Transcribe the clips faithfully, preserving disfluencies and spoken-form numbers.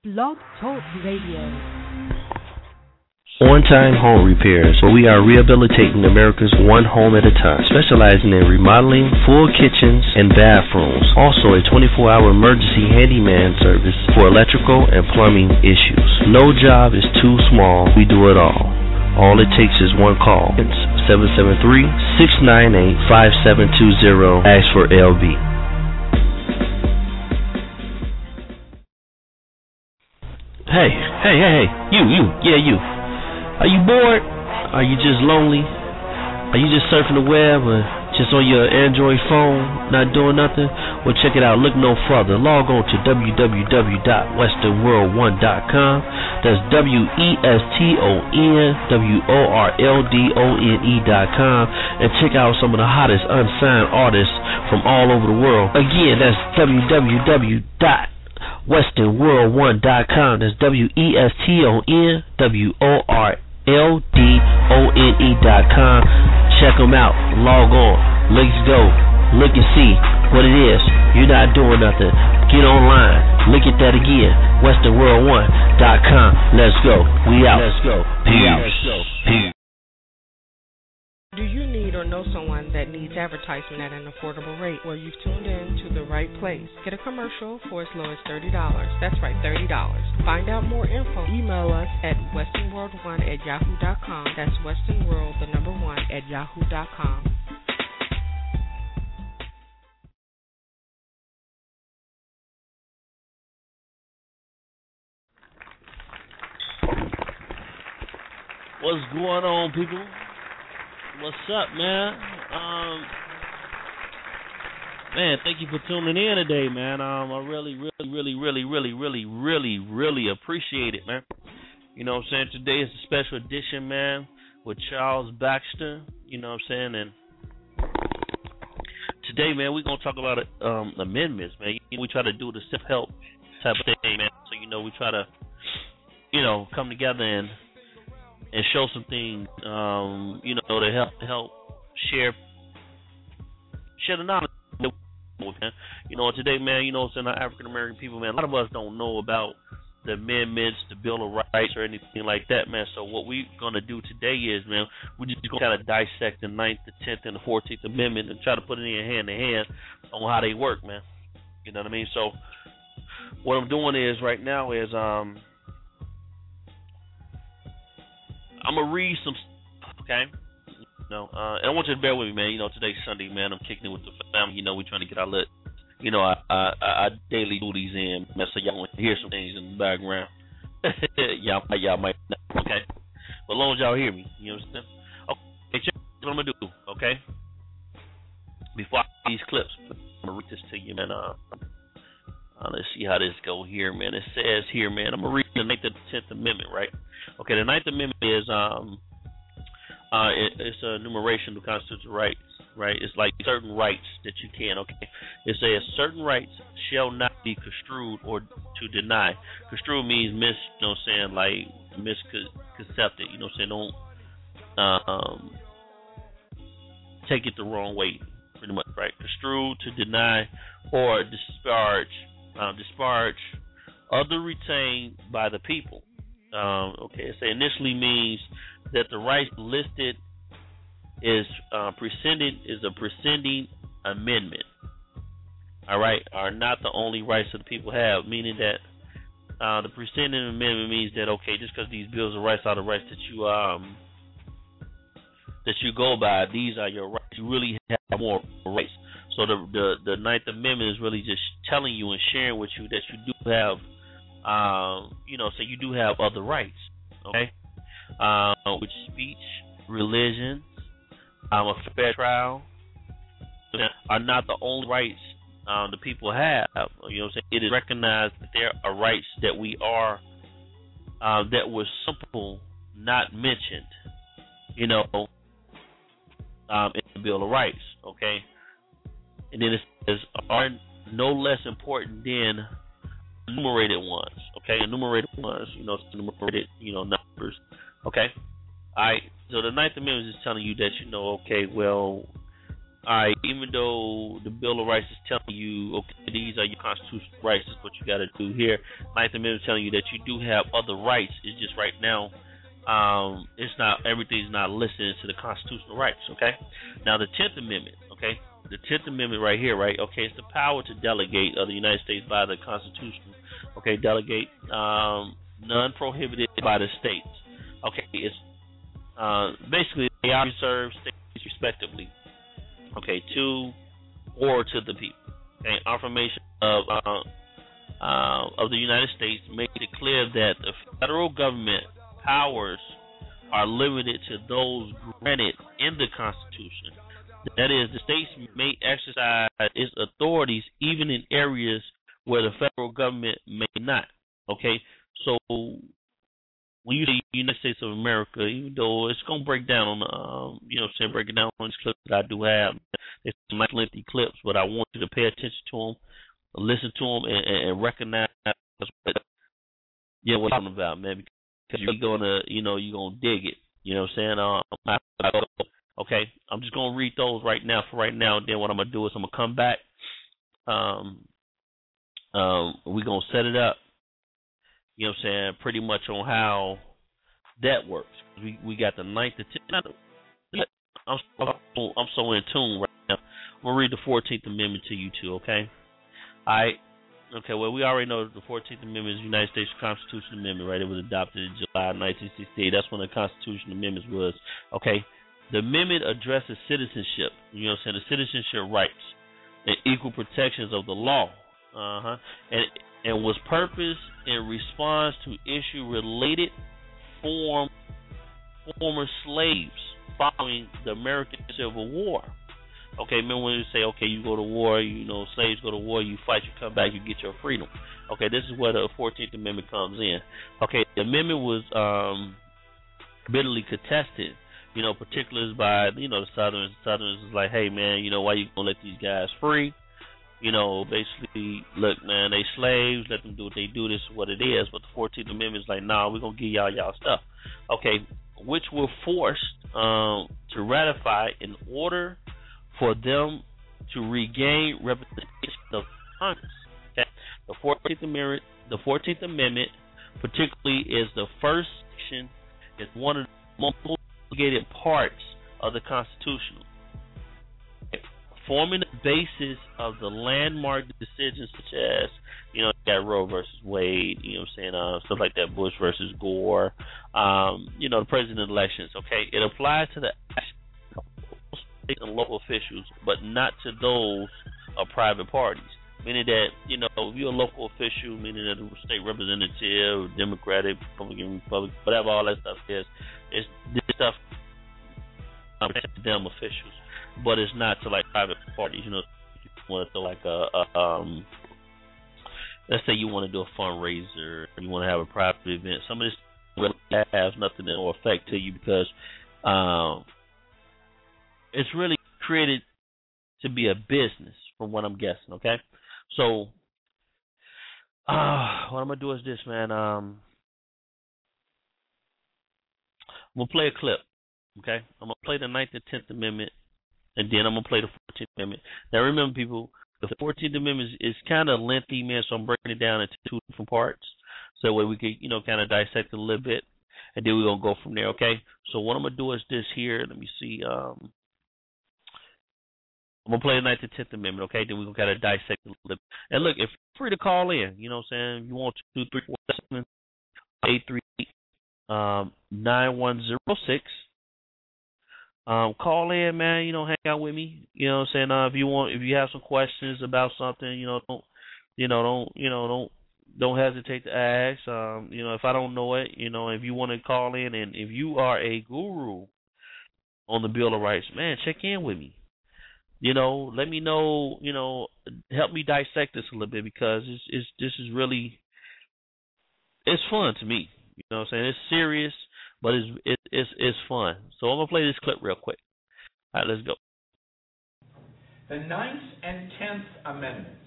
Blog Talk Radio. On-Time Home Repairs, where we are rehabilitating America's one home at a time, specializing in remodeling, full kitchens, and bathrooms. Also a twenty-four hour emergency handyman service for electrical and plumbing issues. No job is too small. We do it all. All it takes is one call. It's seven seven three, six nine eight, five seven two zero. Ask for L B. Hey, hey, hey, hey, you, you, yeah, you. Are you bored? Are you just lonely? Are you just surfing the web or just on your Android phone, not doing nothing? Well, check it out. Look no further. Log on to w w w dot western world one dot com. That's W E S T O N W O R L D O N E dot com, and check out some of the hottest unsigned artists from all over the world. Again, that's w w w dot western world one dot com. That's W E S T O N W O R L D O N E dot com. Check them out. Log on. Let's go. Look and see what it is. You're not doing nothing. Get online. Look at that again. western world one dot com. Let's go. We out. Let's go. We out. Let's go. Peace. Do you need or know someone that needs advertisement at an affordable rate? Well, you've tuned in to the right place. Get a commercial for as low as thirty dollars. That's right, thirty dollars. Find out more info. Email us at western world one at yahoo dot com. That's westernworld, the number one, at yahoo dot com. What's going on, people? What's up, man? Um, man, thank you for tuning in today, man. Um, I really, really, really, really, really, really, really, really appreciate it, man. You know what I'm saying? Today is a special edition, man, with Charles Baxter. You know what I'm saying? And today, man, we're going to talk about um, amendments, man. We try to do the self-help type of thing, man. So, you know, we try to, you know, come together and and show some things, um, you know, to help help share share the knowledge. You know, today, man, you know, saying our African American people, man, a lot of us don't know about the amendments, the Bill of Rights, or anything like that, man. So what we're gonna do today is, man, we're just gonna kind of dissect the ninth, the tenth, and the fourteenth Amendment and try to put it in hand to hand on how they work, man. You know what I mean? So what I'm doing is right now is um. I'm going to read some stuff, okay? You know, uh, and I want you to bear with me, man. You know, today's Sunday, man. I'm kicking it with the family. You know, we're trying to get our lit. You know, I, I, I daily do these in, man, so y'all want to hear some things in the background. y'all, y'all might not, okay? But as long as y'all hear me, you understand? Okay, check what I'm going to do, okay? Before I read these clips, I'm going to read this to you, man. Uh, Uh, let's see how this go here, man. It says here, man, I'm going to read the ninth and tenth Amendment, right? Okay, the ninth Amendment is um, uh, it, it's a enumeration of constitutional rights, right? It's like certain rights that you can, okay? It says certain rights shall not be construed or to deny. Construed means mis, you know what I'm saying, like misconcepted, you know what I'm saying? Don't um, take it the wrong way, pretty much, right? Construed to deny or disparage. Uh, disparage other retained by the people. Um, okay, so initially means that the rights listed is uh, presented is a presenting amendment. All right, are not the only rights that the people have. Meaning that uh, the presenting amendment means that okay, just because these bills of rights are the rights that you um that you go by, these are your rights. You really have more rights. So the, the the Ninth Amendment is really just telling you and sharing with you that you do have, um, you know, so you do have other rights, okay? Uh, which speech, religion, um, a fair trial are not the only rights um, the people have. You know what I'm saying? It is recognized that there are rights that we are, uh, that were simple, not mentioned, you know, um, in the Bill of Rights, okay? And then it says, are no less important than enumerated ones. Okay, enumerated ones, you know, enumerated, you know, numbers. Okay, all right. So the Ninth Amendment is telling you that, you know, okay, well, all right, even even though the Bill of Rights is telling you, okay, these are your constitutional rights, this is what you got to do here. Ninth Amendment is telling you that you do have other rights. It's just right now, um, it's not everything's not listed into the constitutional rights. Okay. Now the Tenth Amendment. Okay. The Tenth Amendment right here, right? Okay, it's the power to delegate of the United States by the Constitution. Okay, delegate, um, none prohibited by the states. Okay, it's uh, basically they are reserved states respectively. Okay, to or to the people. Okay, affirmation of uh, uh, of the United States makes it clear that the federal government powers are limited to those granted in the Constitution. That is, the states may exercise its authorities even in areas where the federal government may not. Okay, so when you say United States of America, even though it's going to break down on, um, you know, saying break it down on these clips that I do have, it's some nice lengthy clips, but I want you to pay attention to them, listen to them, and, and, and recognize what, yeah, what I'm talking about, man. Because you're gonna, you know, you're gonna dig it. You know what I'm saying? Um, okay, I'm just gonna read those right now for right now. And then what I'm gonna do is I'm gonna come back. Um, um, we're gonna set it up. You know what I'm saying? Pretty much on how that works. We we got the ninth, the tenth. I'm so, I'm so in tune right now. I'm gonna read the fourteenth Amendment to you too. Okay. All right. Okay. Well, we already know that the fourteenth Amendment is the United States Constitutional Amendment, right? It was adopted in July nineteen sixty-eight. That's when the Constitutional Amendment was. Okay. The amendment addresses citizenship. You know what I'm saying? The citizenship rights and equal protections of the law. Uh huh. And and was purposed in response to issue related form former slaves following the American Civil War. Okay, remember when you say, okay, you go to war, you know, slaves go to war, you fight, you come back, you get your freedom. Okay, this is where the fourteenth Amendment comes in. Okay, the amendment was um, bitterly contested, you know, particularly by, you know, the Southerners. The Southerners is like, hey, man, you know, why you going to let these guys free? You know, basically, look, man, they slaves, let them do what they do, this is what it is. But the fourteenth Amendment is like, nah, we're going to give y'all y'all stuff. Okay, which were forced um, to ratify in order for them to regain representation of Congress. Okay? The fourteenth Amendment, the fourteenth Amendment, particularly, is the first section, is one of the most obligated parts of the Constitution, okay? Forming the basis of the landmark decisions such as, you know, that Roe versus Wade, you know what I'm saying, uh, stuff like that, Bush versus Gore, um, you know, the president elections. Okay, it applies to the state and local officials, but not to those of private parties. Meaning that, you know, if you're a local official, meaning that a state representative, Democratic, Republican, Republic, whatever all that stuff is, it's this stuff um, to them officials, but it's not to like private parties. You know, you want to throw like a, a um, let's say you want to do a fundraiser, you want to have a private event. Some of this really has nothing that will affect to you because um, it's really created to be a business, from what I'm guessing. Okay, so uh, what I'm gonna do is this, man. Um, I'm gonna play a clip. Okay, I'm gonna play the ninth and tenth Amendment, and then I'm gonna play the fourteenth Amendment. Now, remember, people, the fourteenth Amendment is, is kind of lengthy, man. So I'm breaking it down into two different parts, so that way we can, you know, kind of dissect it a little bit, and then we're gonna go from there. Okay. So what I'm gonna do is this here. Let me see. Um, I'm going to play the ninth and tenth Amendment, okay? Then we're going to kind of dissect it a little bit. And look, if you're free to call in, you know what I'm saying? If you want to, two three four seven eight three eight nine one zero six. Um, call in, man. You know, hang out with me. You know what I'm saying? Uh, if you want, if you have some questions about something, you know, don't, you know, don't, you know, don't, don't hesitate to ask. Um, you know, if I don't know it, you know, if you want to call in, and if you are a guru on the Bill of Rights, man, check in with me. You know, let me know, you know, help me dissect this a little bit, because it's, it's this is really, it's fun to me. You know what I'm saying? It's serious, but it's it, it's it's fun. So I'm going to play this clip real quick. All right, let's go. The ninth and tenth Amendments.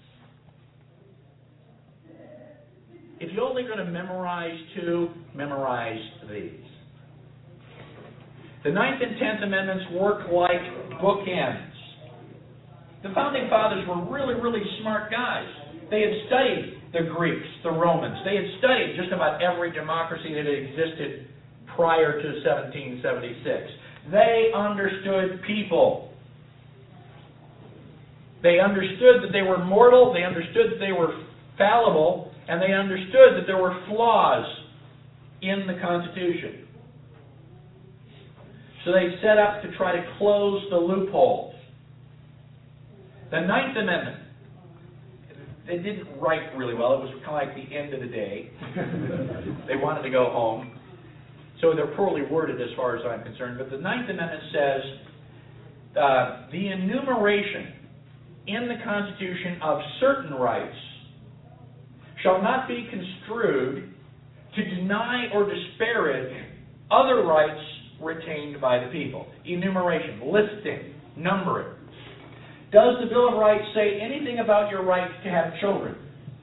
If you're only going to memorize two, memorize these. The ninth and tenth Amendments work like bookends. The Founding Fathers were really, really smart guys. They had studied the Greeks, the Romans. They had studied just about every democracy that had existed prior to seventeen seventy-six. They understood people. They understood that they were mortal, they understood that they were fallible, and they understood that there were flaws in the Constitution. So they set up to try to close the loopholes. The Ninth Amendment, they didn't write really well. It was kind of like the end of the day. They wanted to go home. So they're poorly worded as far as I'm concerned. But the Ninth Amendment says uh, the enumeration in the Constitution of certain rights shall not be construed to deny or disparage other rights retained by the people. Enumeration, listing, numbering. Does the Bill of Rights say anything about your right to have children?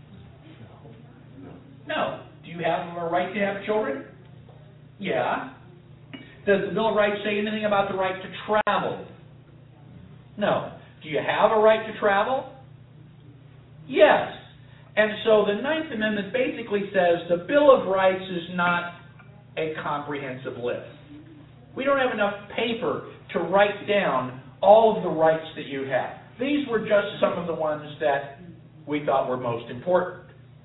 No. Do you have a right to have children? Yeah. Does the Bill of Rights say anything about the right to travel? No. Do you have a right to travel? Yes. And so the Ninth Amendment basically says the Bill of Rights is not a comprehensive list. We don't have enough paper to write down all of the rights that you have. These were just some of the ones that we thought were most important.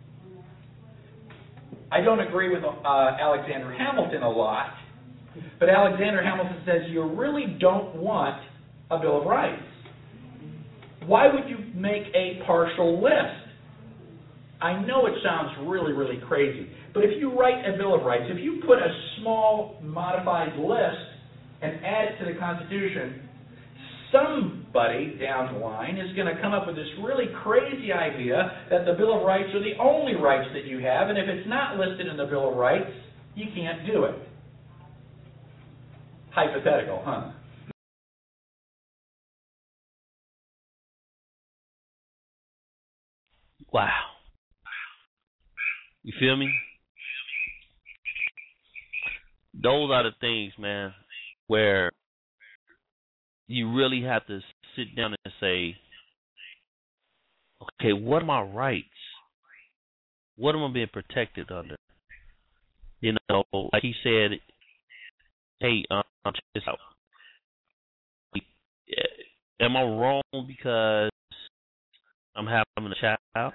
I don't agree with uh, Alexander Hamilton a lot, but Alexander Hamilton says you really don't want a Bill of Rights. Why would you make a partial list? I know it sounds really, really crazy, but if you write a Bill of Rights, if you put a small modified list and add it to the Constitution, somebody down the line is going to come up with this really crazy idea that the Bill of Rights are the only rights that you have, and if it's not listed in the Bill of Rights, you can't do it. Hypothetical, huh? Wow. You feel me? Those are the things, man, where you really have to sit down and say, okay, what are my rights? What am I being protected under? You know, like he said, hey, um, check this out. Am I wrong because I'm having a child?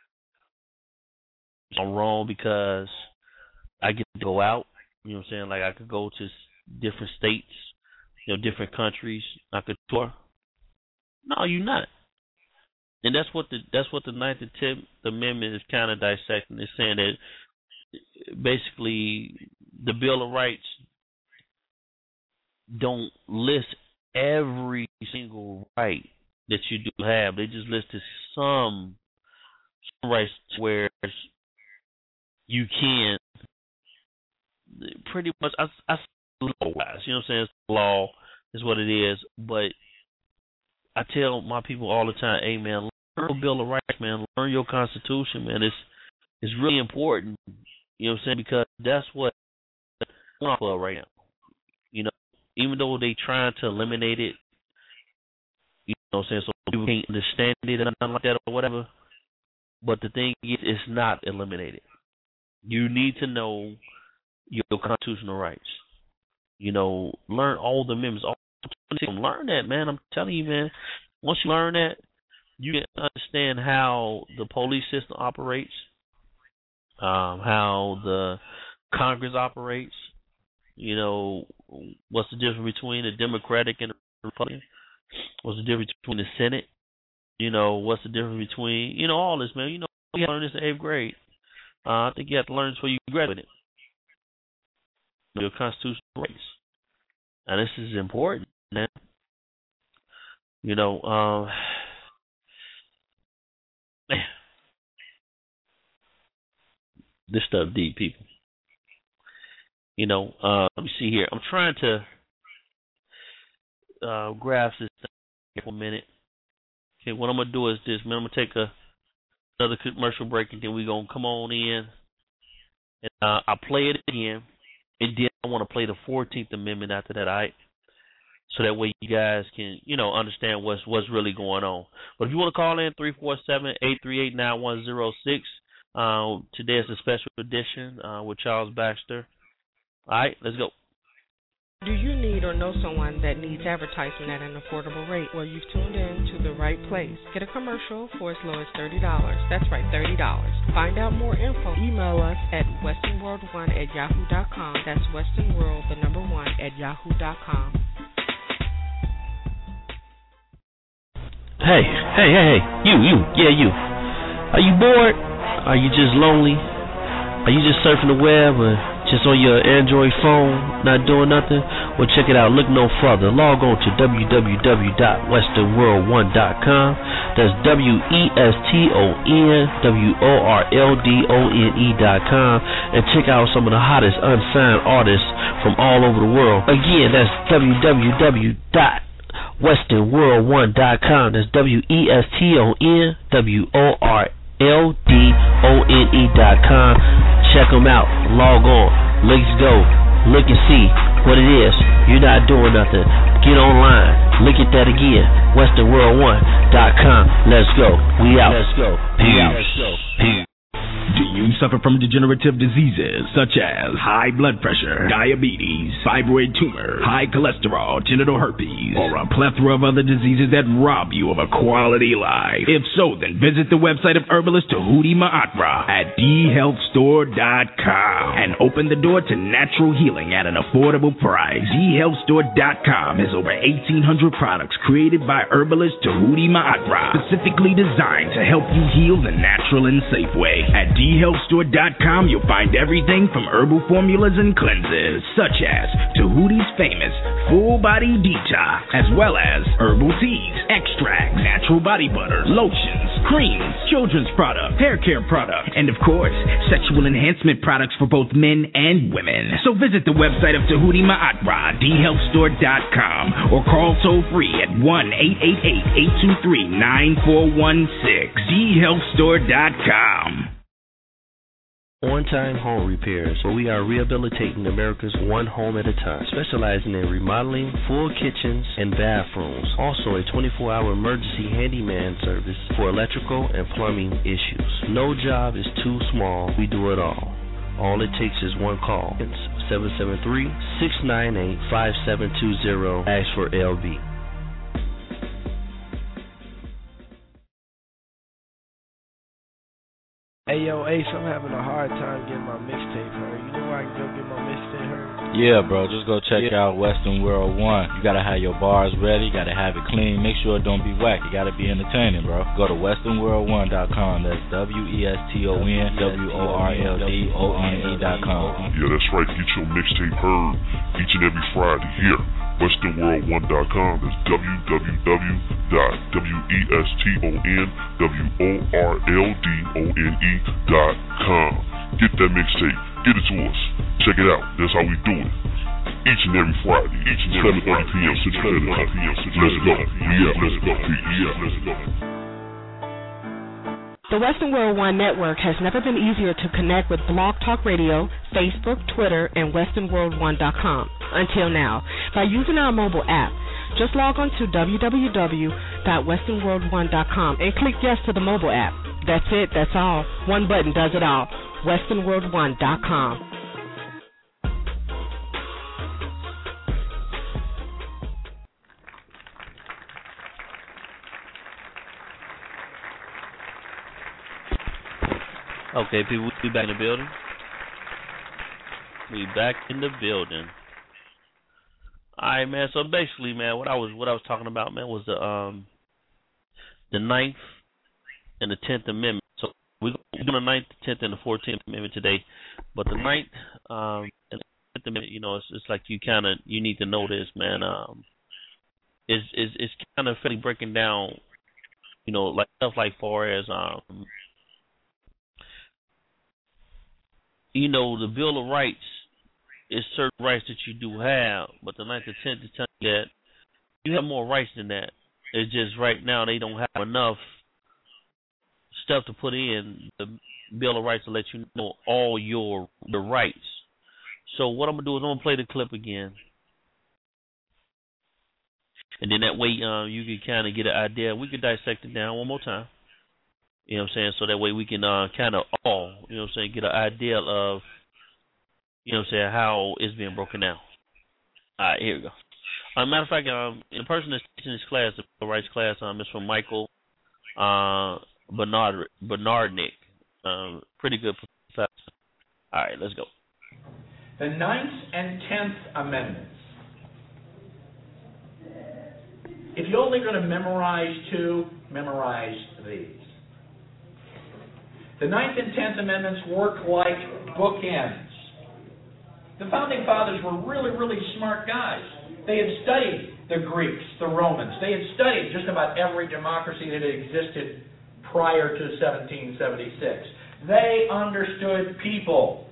I'm wrong because I get to go out. You know what I'm saying? Like I could go to different states, you know, different countries. I could tour. No, you're not. And that's what the that's what the Ninth and Tenth Amendment is kind of dissecting. It's saying that basically the Bill of Rights don't list every single right that you do have. They just listed some, some rights where you can pretty much, I, I law-wise, you know what I'm saying? It's law is what it is. But I tell my people all the time, hey, man, learn your Bill of Rights, man. Learn your Constitution, man. It's it's really important, you know what I'm saying? Because that's what we're for right now. You know, even though they trying to eliminate it, you know what I'm saying, so people can't understand it and nothing like that or whatever. But the thing is, it's not eliminated. You need to know your constitutional rights. You know, learn all the amendments. All learn that, man. I'm telling you, man. Once you learn that, you can understand how the police system operates, um, how the Congress operates. You know, what's the difference between the Democratic and the Republican? What's the difference between the Senate? You know, what's the difference between, you know, all this, man. You know, you have to learn this in eighth grade. Uh, I think you have to learn this before you graduate it. Your constitutional rights. And this is important, man. You know, um, man. This stuff deep, people. You know, uh, let me see here. I'm trying to uh, grasp this thing for a minute. Okay, what I'm going to do is this, man. I'm going to take a, another commercial break, and then we're going to come on in. And uh, I'll play it again. And then I want to play the fourteenth Amendment after that, all right? so that way you guys can, you know, understand what's what's really going on. But if you want to call in, three four seven, eight three eight, nine one zero six. Uh, today is a special edition uh, with Charles Baxter. All right, let's go. Do you need or know someone that needs advertisement at an affordable rate? Well, you've tuned in to the right place. Get a commercial for as low as thirty dollars. That's right, thirty dollars. Find out more info. Email us at westernworld one at yahoo dot com. That's westernworld, the number one, at yahoo dot com. Hey, hey, hey, hey, you, you, yeah, you. Are you bored? Are you just lonely? Are you just surfing the web or just on your Android phone, not doing nothing? Well, check it out. Look no further. Log on to w w w dot western world one dot com. That's W E S T O N W O R L D O N E dot com. And check out some of the hottest unsigned artists from all over the world. Again, that's w w w dot western world one dot com. That's W E S T O N W O R L D O N E dot com. Check them out. Log on. Let's go. Look and see what it is. You're not doing nothing. Get online. Look at that again. western world one dot com. Let's go. We out. Let's go. We out. Let's go. Peace. Do you suffer from degenerative diseases such as high blood pressure, diabetes, fibroid tumor, high cholesterol, genital herpes, or a plethora of other diseases that rob you of a quality life? If so, then visit the website of herbalist Tahuti Ma'atra at d health store dot com and open the door to natural healing at an affordable price. d health store dot com has over eighteen hundred products created by herbalist Tahuti Ma'atra, specifically designed to help you heal the natural and safe way. At d health store dot com, you'll find everything from herbal formulas and cleanses, such as Tahuti's famous Full Body Detox, as well as herbal teas, extracts, natural body butters, lotions, creams, children's products, hair care products, and of course, sexual enhancement products for both men and women. So visit the website of Tahuti Ma'atra, d health store dot com, or call toll free at one eight eight eight, eight two three, nine four one six. d health store dot com. On-Time Home Repairs, where we are rehabilitating America's one home at a time, specializing in remodeling full kitchens and bathrooms. Also a twenty-four hour emergency handyman service for electrical and plumbing issues. No job is too small. We do it all. All it takes is one call. It's seven seven three, six nine eight, five seven two zero. Ask for L B. Hey yo, Ace, I'm having a hard time getting my mixtape heard. You know where I can go get my mixtape heard? Yeah, bro, just go check yeah. out Western World One. You gotta have your bars ready, gotta have it clean, make sure it don't be whack. It gotta be entertaining, bro. Go to western world one dot com. That's W E S T O N W O R L D O N E dot com. Yeah, that's right. Get your mixtape heard each and every Friday here. western world one dot com. That's w w w dot w e s t o n w o r l d o n e dot com. Get that mixtape. Get it to us. Check it out. That's how we do it. Each and every Friday. Each and every seven thirty p.m. Central Standard Time. Let's go. Yeah, let's go. Yeah, let's go. The Western World One Network has never been easier to connect with Blog Talk Radio, Facebook, Twitter, and western world one dot com. Until now, by using our mobile app, just log on to w w w dot western world one dot com and click yes to the mobile app. That's it, that's all. One button does it all. western world one dot com. Okay, people, we back in the building. We back in the building. All right, man. So basically, man, what I was what I was talking about, man, was the um the ninth and the tenth amendment. So we're doing the ninth, tenth, and the fourteenth amendment today. But the ninth um and the tenth amendment, you know, it's, it's like you kind of you need to know this, man. Um, is is it's kind of fairly breaking down, you know, like stuff like far as um. You know, the Bill of Rights is certain rights that you do have, but the ninth and tenth is telling you that you have more rights than that. It's just right now they don't have enough stuff to put in the Bill of Rights to let you know all your the rights. So what I'm going to do is I'm going to play the clip again. And then that way um, you can kind of get an idea. We can dissect it down one more time. You know what I'm saying? So that way we can uh, kind of all, you know what I'm saying, get an idea of, you know what I'm saying, how it's being broken down. All right, here we go. As a matter of fact, um, the person that's teaching this class, the civil rights class, um, is from Michael uh, Bernard Bernardnick. Um, pretty good professor. All right, let's go. The Ninth and Tenth Amendments. If you're only going to memorize two, memorize these. The Ninth and Tenth Amendments work like bookends. The Founding Fathers were really, really smart guys. They had studied the Greeks, the Romans. They had studied just about every democracy that had existed prior to seventeen seventy-six. They understood people.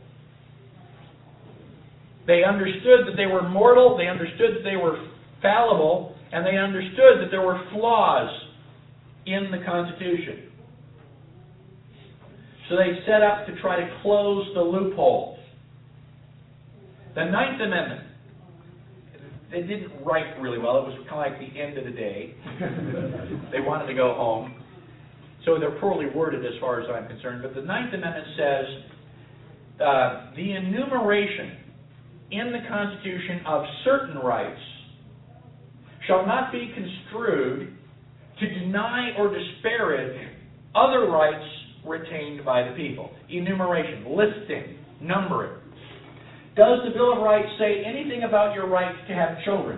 They understood that they were mortal, they understood that they were fallible, and they understood that there were flaws in the Constitution. So they set up to try to close the loopholes. The Ninth Amendment, they didn't write really well. It was kind of like the end of the day. They wanted to go home. So they're poorly worded as far as I'm concerned. But the Ninth Amendment says uh, the enumeration in the Constitution of certain rights shall not be construed to deny or disparage other rights retained by the people. Enumeration, listing, numbering. Does the Bill of Rights say anything about your right to have children?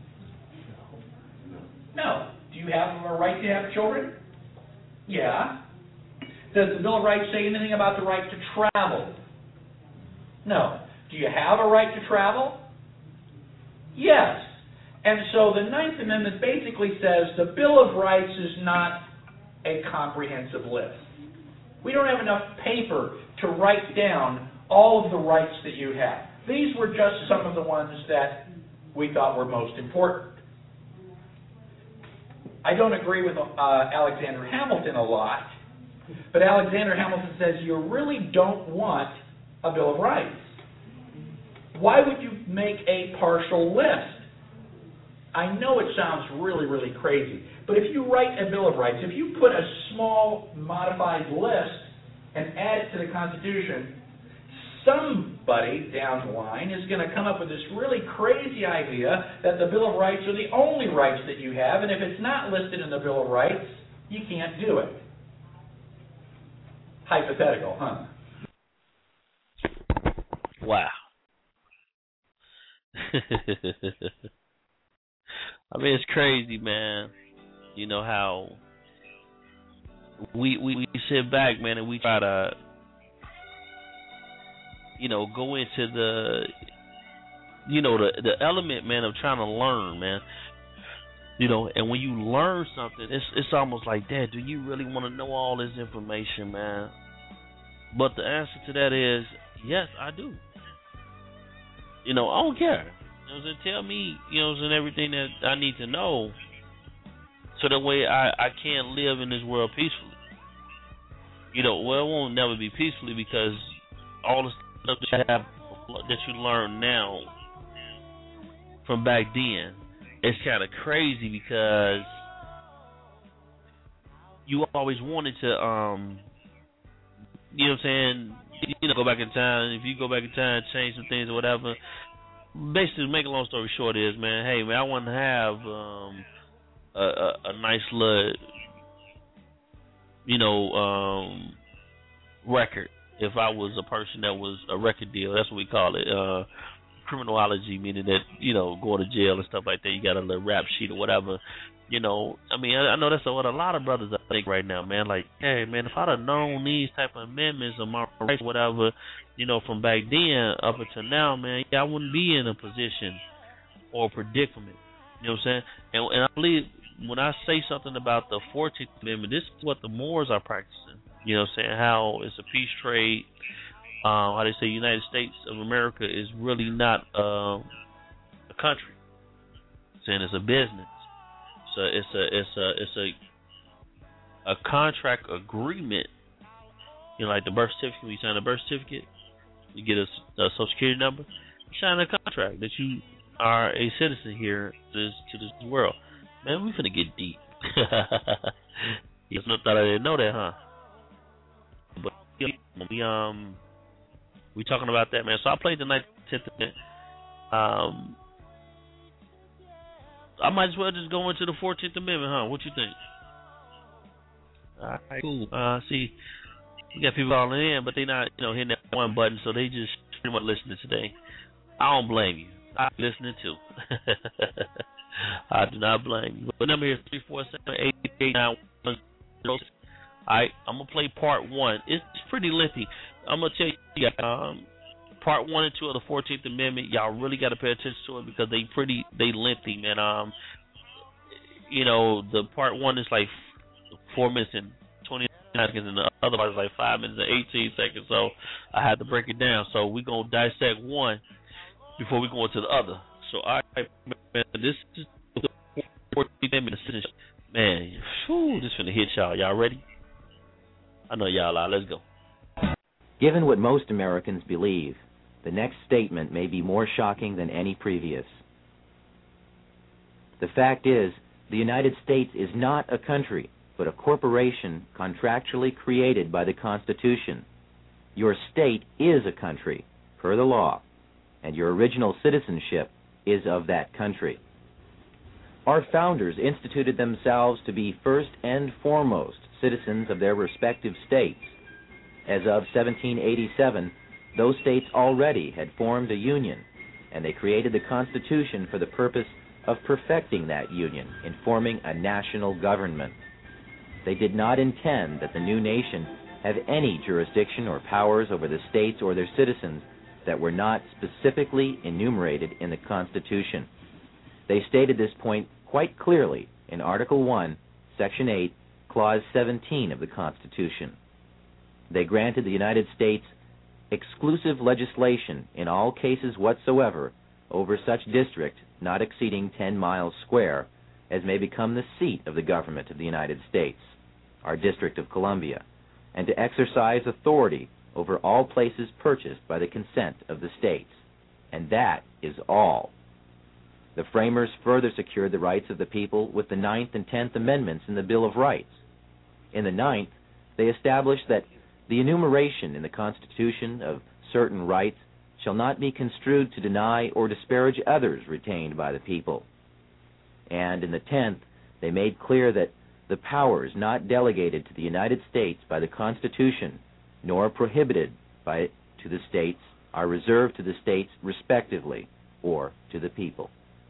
No. Do you have a right to have children? Yeah. Does the Bill of Rights say anything about the right to travel? No. Do you have a right to travel? Yes. And so the Ninth Amendment basically says the Bill of Rights is not a comprehensive list. We don't have enough paper to write down all of the rights that you have. These were just some of the ones that we thought were most important. I don't agree with uh, Alexander Hamilton a lot, but Alexander Hamilton says you really don't want a Bill of Rights. Why would you make a partial list? I know it sounds really, really crazy, but if you write a Bill of Rights, if you put a small modified list and add it to the Constitution, somebody down the line is going to come up with this really crazy idea that the Bill of Rights are the only rights that you have, and if it's not listed in the Bill of Rights, you can't do it. Hypothetical, huh? Wow. I mean, it's crazy, man. You know how we, we we sit back, man, and we try to, you know, go into the, you know, the the element, man, of trying to learn, man. You know, and when you learn something, it's it's almost like, Dad, do you really want to know all this information, man? But the answer to that is, yes, I do. You know, I don't care. You know what I'm saying? Tell me, you know what I'm saying, everything that I need to know, so that way I, I can live in this world peacefully. You know, well, it won't never be peacefully because all the stuff that you have, that you learn now from back then, it's kind of crazy because you always wanted to, um, you know what I'm saying, you know, go back in time. If you go back in time, change some things or whatever. Basically, to make a long story short is, man, hey, man, I want to have um, a, a, a nice little, you know, um, record. If I was a person that was a record deal, that's what we call it. Uh, criminology, meaning that, you know, going to jail and stuff like that. You got a little rap sheet or whatever. You know, I mean, I, I know that's what a lot of brothers I think right now, man. Like, hey, man, if I'd have known these type of amendments or my rights, whatever, you know, from back then up until now, man, yeah, I wouldn't be in a position or a predicament. You know what I'm saying? And, and I believe when I say something about the fourteenth Amendment, this is what the Moors are practicing. You know what I'm saying? How it's a peace trade. Um, how they say United States of America is really not uh, a country. Saying it's a business. So it's a it's a it's a a contract agreement. You know, like the birth certificate. When you sign a birth certificate, you get a, a Social Security number. You sign a contract that you are a citizen here to this, to this world. Man, we finna get deep. You just thought I didn't know that, huh? But we um we talking about that, man. So I played the nineteenth Amendment. Um, I might as well just go into the fourteenth Amendment, huh? What you think? All right, cool. Uh, see, we got people calling in, but they not, you know, hitting that one button, so they just pretty much listening today. I don't blame you. I'm listening too. I do not blame you. But number here is three four seven, eight eight nine one zero six. All right, I'm going to play part one. It's pretty lengthy. I'm going to tell you, um, part one and two of the fourteenth Amendment, y'all really got to pay attention to it because they pretty, they lengthy, man. Um, you know, the part one is like four minutes and twenty seconds, and the other part is like five minutes and eighteen seconds, so I had to break it down. So we're going to dissect one before we go into the other. So, all right, man, this is the fourteenth Amendment. Man, whew, this is finna hit y'all. Y'all ready? I know y'all are. Let's go. Given what most Americans believe, the next statement may be more shocking than any previous. The fact is, the United States is not a country, but a corporation contractually created by the Constitution. Your state is a country, per the law, and your original citizenship is of that country. Our founders instituted themselves to be first and foremost citizens of their respective states. As of seventeen eighty-seven, those states already had formed a union, and they created the Constitution for the purpose of perfecting that union in forming a national government. They did not intend that the new nation have any jurisdiction or powers over the states or their citizens that were not specifically enumerated in the Constitution. They stated this point quite clearly in Article one, Section eight, Clause seventeen of the Constitution. They granted the United States exclusive legislation in all cases whatsoever over such district not exceeding ten miles square as may become the seat of the government of the United States, our District of Columbia, and to exercise authority over all places purchased by the consent of the states. And that is all. The framers further secured the rights of the people with the Ninth and Tenth Amendments in the Bill of Rights. In the Ninth, they established that the enumeration in the Constitution of certain rights shall not be construed to deny or disparage others retained by the people. And in the Tenth, they made clear that the powers not delegated to the United States by the Constitution, nor prohibited by it to the states, are reserved to the states respectively, or to the people.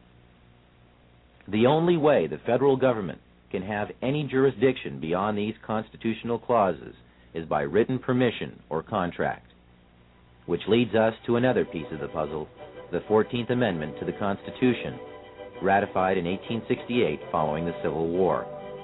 The only way the federal government can have any jurisdiction beyond these constitutional clauses is by written permission or contract. Which leads us to another piece of the puzzle, the fourteenth Amendment to the Constitution, ratified in eighteen sixty-eight following the Civil War.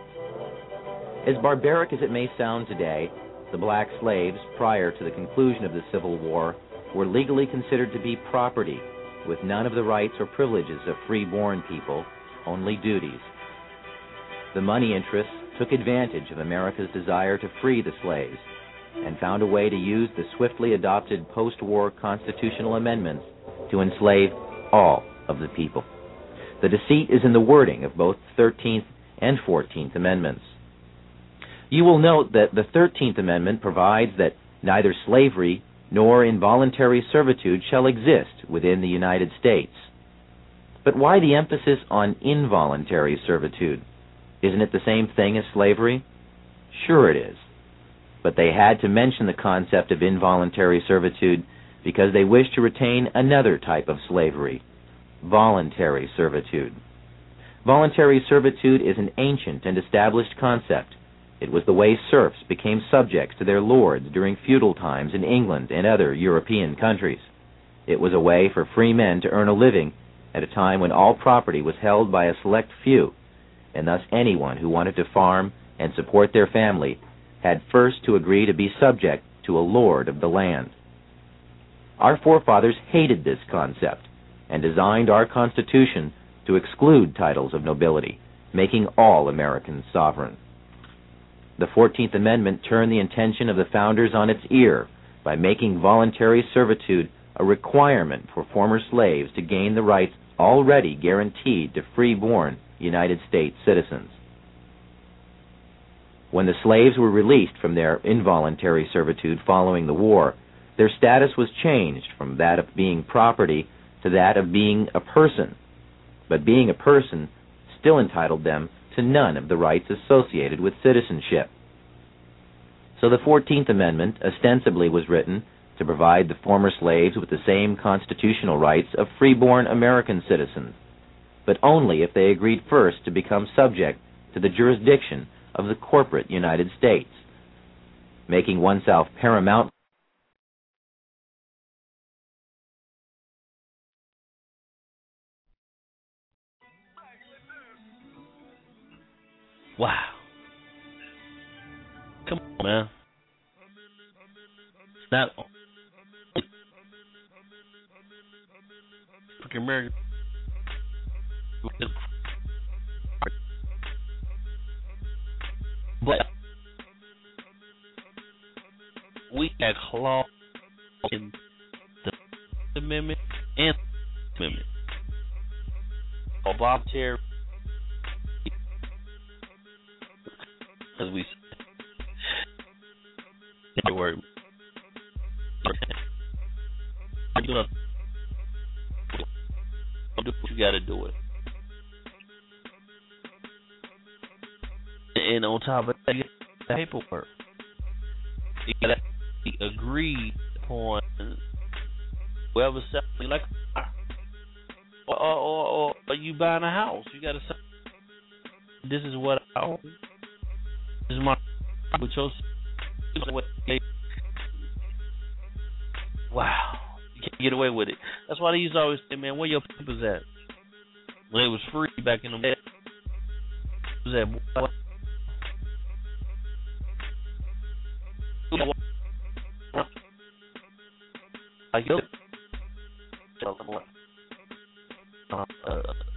As barbaric as it may sound today, the black slaves, prior to the conclusion of the Civil War, were legally considered to be property, with none of the rights or privileges of free-born people, only duties. The money interests took advantage of America's desire to free the slaves, and found a way to use the swiftly adopted post-war constitutional amendments to enslave all of the people. The deceit is in the wording of both the thirteenth and fourteenth Amendments. You will note that the thirteenth Amendment provides that neither slavery nor involuntary servitude shall exist within the United States. But why the emphasis on involuntary servitude? Isn't it the same thing as slavery? Sure it is. But they had to mention the concept of involuntary servitude because they wished to retain another type of slavery, voluntary servitude. Voluntary servitude is an ancient and established concept. It was the way serfs became subjects to their lords during feudal times in England and other European countries. It was a way for free men to earn a living at a time when all property was held by a select few, and thus anyone who wanted to farm and support their family had first to agree to be subject to a lord of the land. Our forefathers hated this concept and designed our Constitution to exclude titles of nobility, making all Americans sovereign. The fourteenth Amendment turned the intention of the founders on its ear by making voluntary servitude a requirement for former slaves to gain the rights already guaranteed to free-born United States citizens. When the slaves were released from their involuntary servitude following the war, their status was changed from that of being property to that of being a person. But being a person still entitled them to none of the rights associated with citizenship. So the fourteenth Amendment ostensibly was written to provide the former slaves with the same constitutional rights of freeborn American citizens, but only if they agreed first to become subject to the jurisdiction of the corporate United States, making oneself paramount. Wow. Come on, man. It's not freaking American. But we had clause in the amendment and the amendment. A voluntary, as we say, word. I'm gonna do what you gotta do it. And on top of that, you got the paperwork. You got to be agreed upon whoever selling, like, or, or, or, or you buying a house. You got to say, this is what I own. This is my, with your, wow. You can't get away with it. That's why they used to always say, man, where your papers at? When it was free back in the day. Was that, boy? Like yo, uh, uh,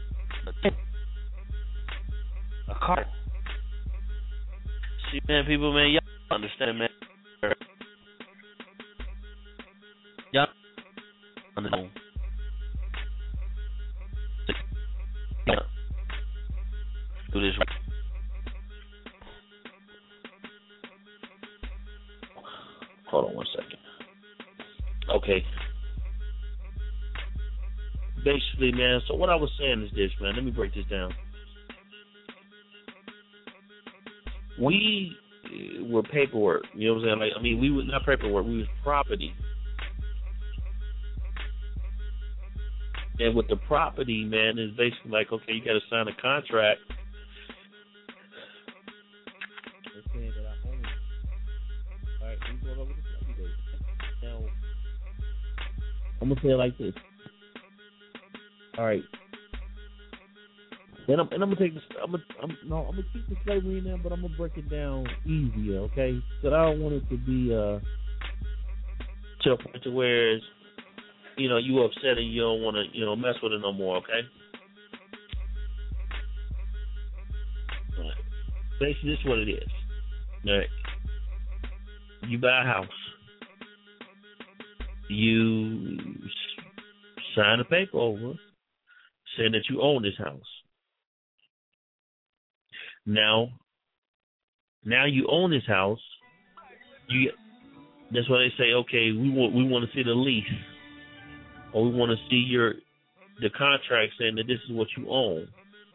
a car. See, man, people, man, y'all understand, man. Y'all understand. Do this right. Hold on one second. Okay. Basically, man, so what I was saying is this, man. Let me break this down. We were paperwork. You know what I'm saying? Like, I mean, we were not paperwork. We was property. And with the property, man, it's basically like, okay, you got to sign a contract. Saying that I own it. All right, we going over this every day. Now, I'm gonna say it like this. All right. Then I'm and I'm gonna take this. I'm gonna I'm, no. I'm gonna keep the slavery in there, but I'm gonna break it down easier, okay? Because I don't want it to be uh to a point to where it's, you know, you upset and you don't want to, you know, mess with it no more, okay? All right. Basically, this is what it is. All right. You buy a house. You sign a paper over saying that you own this house. Now, now you own this house. You that's why they say, okay, we want we want to see the lease, or we want to see your the contract saying that this is what you own.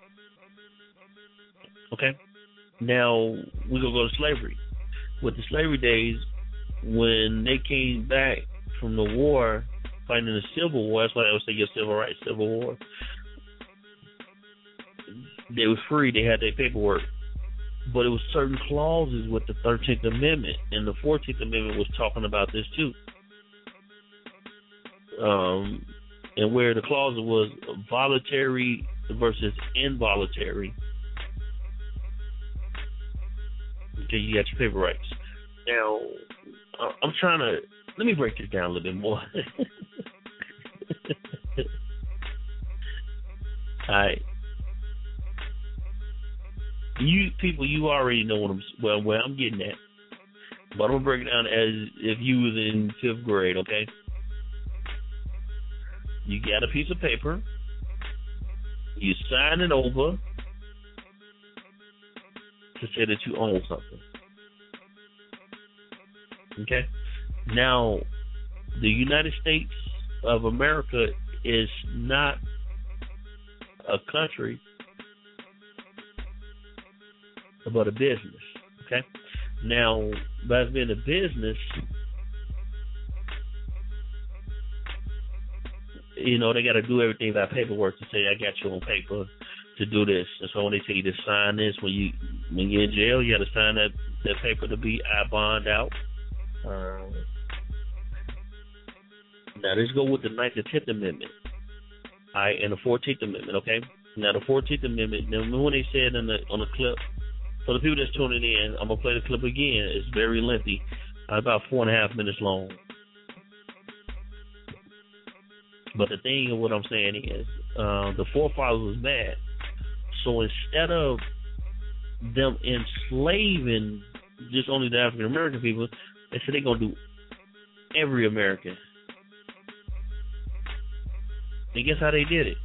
Okay. Now we're gonna go to slavery. With the slavery days, when they came back from the war, fighting the Civil War, that's why I would say your civil rights, Civil War. They were free, they had their paperwork. But it was certain clauses with the thirteenth Amendment, and the fourteenth Amendment was talking about this too. Um, and where the clause was voluntary versus involuntary. Okay, you got your paper rights. Now, I'm trying to, let me break this down a little bit more. All right. You people, you already know what I'm, well, where I'm getting at. But I'm going to break it down as if you was in fifth grade, okay? You got a piece of paper. You sign it over to say that you own something. Okay? Now, the United States of America is not a country, but a business. Okay? Now, by being a business, you know, they got to do everything by paperwork to say, I got you on paper to do this. And so when they tell you to sign this, when, you, when you're in jail, you got to sign that, that paper to be I bond out. Um, now, let's go with the ninth and tenth Amendment. All right, and the fourteenth Amendment, okay? Now, the fourteenth Amendment, now remember when they said in the, on the clip, for the people that's tuning in, I'm going to play the clip again. It's very lengthy, about four and a half minutes long. But the thing of what I'm saying is, uh, the forefathers was mad. So instead of them enslaving just only the African American people, they said they're going to do every American. And guess how they did it?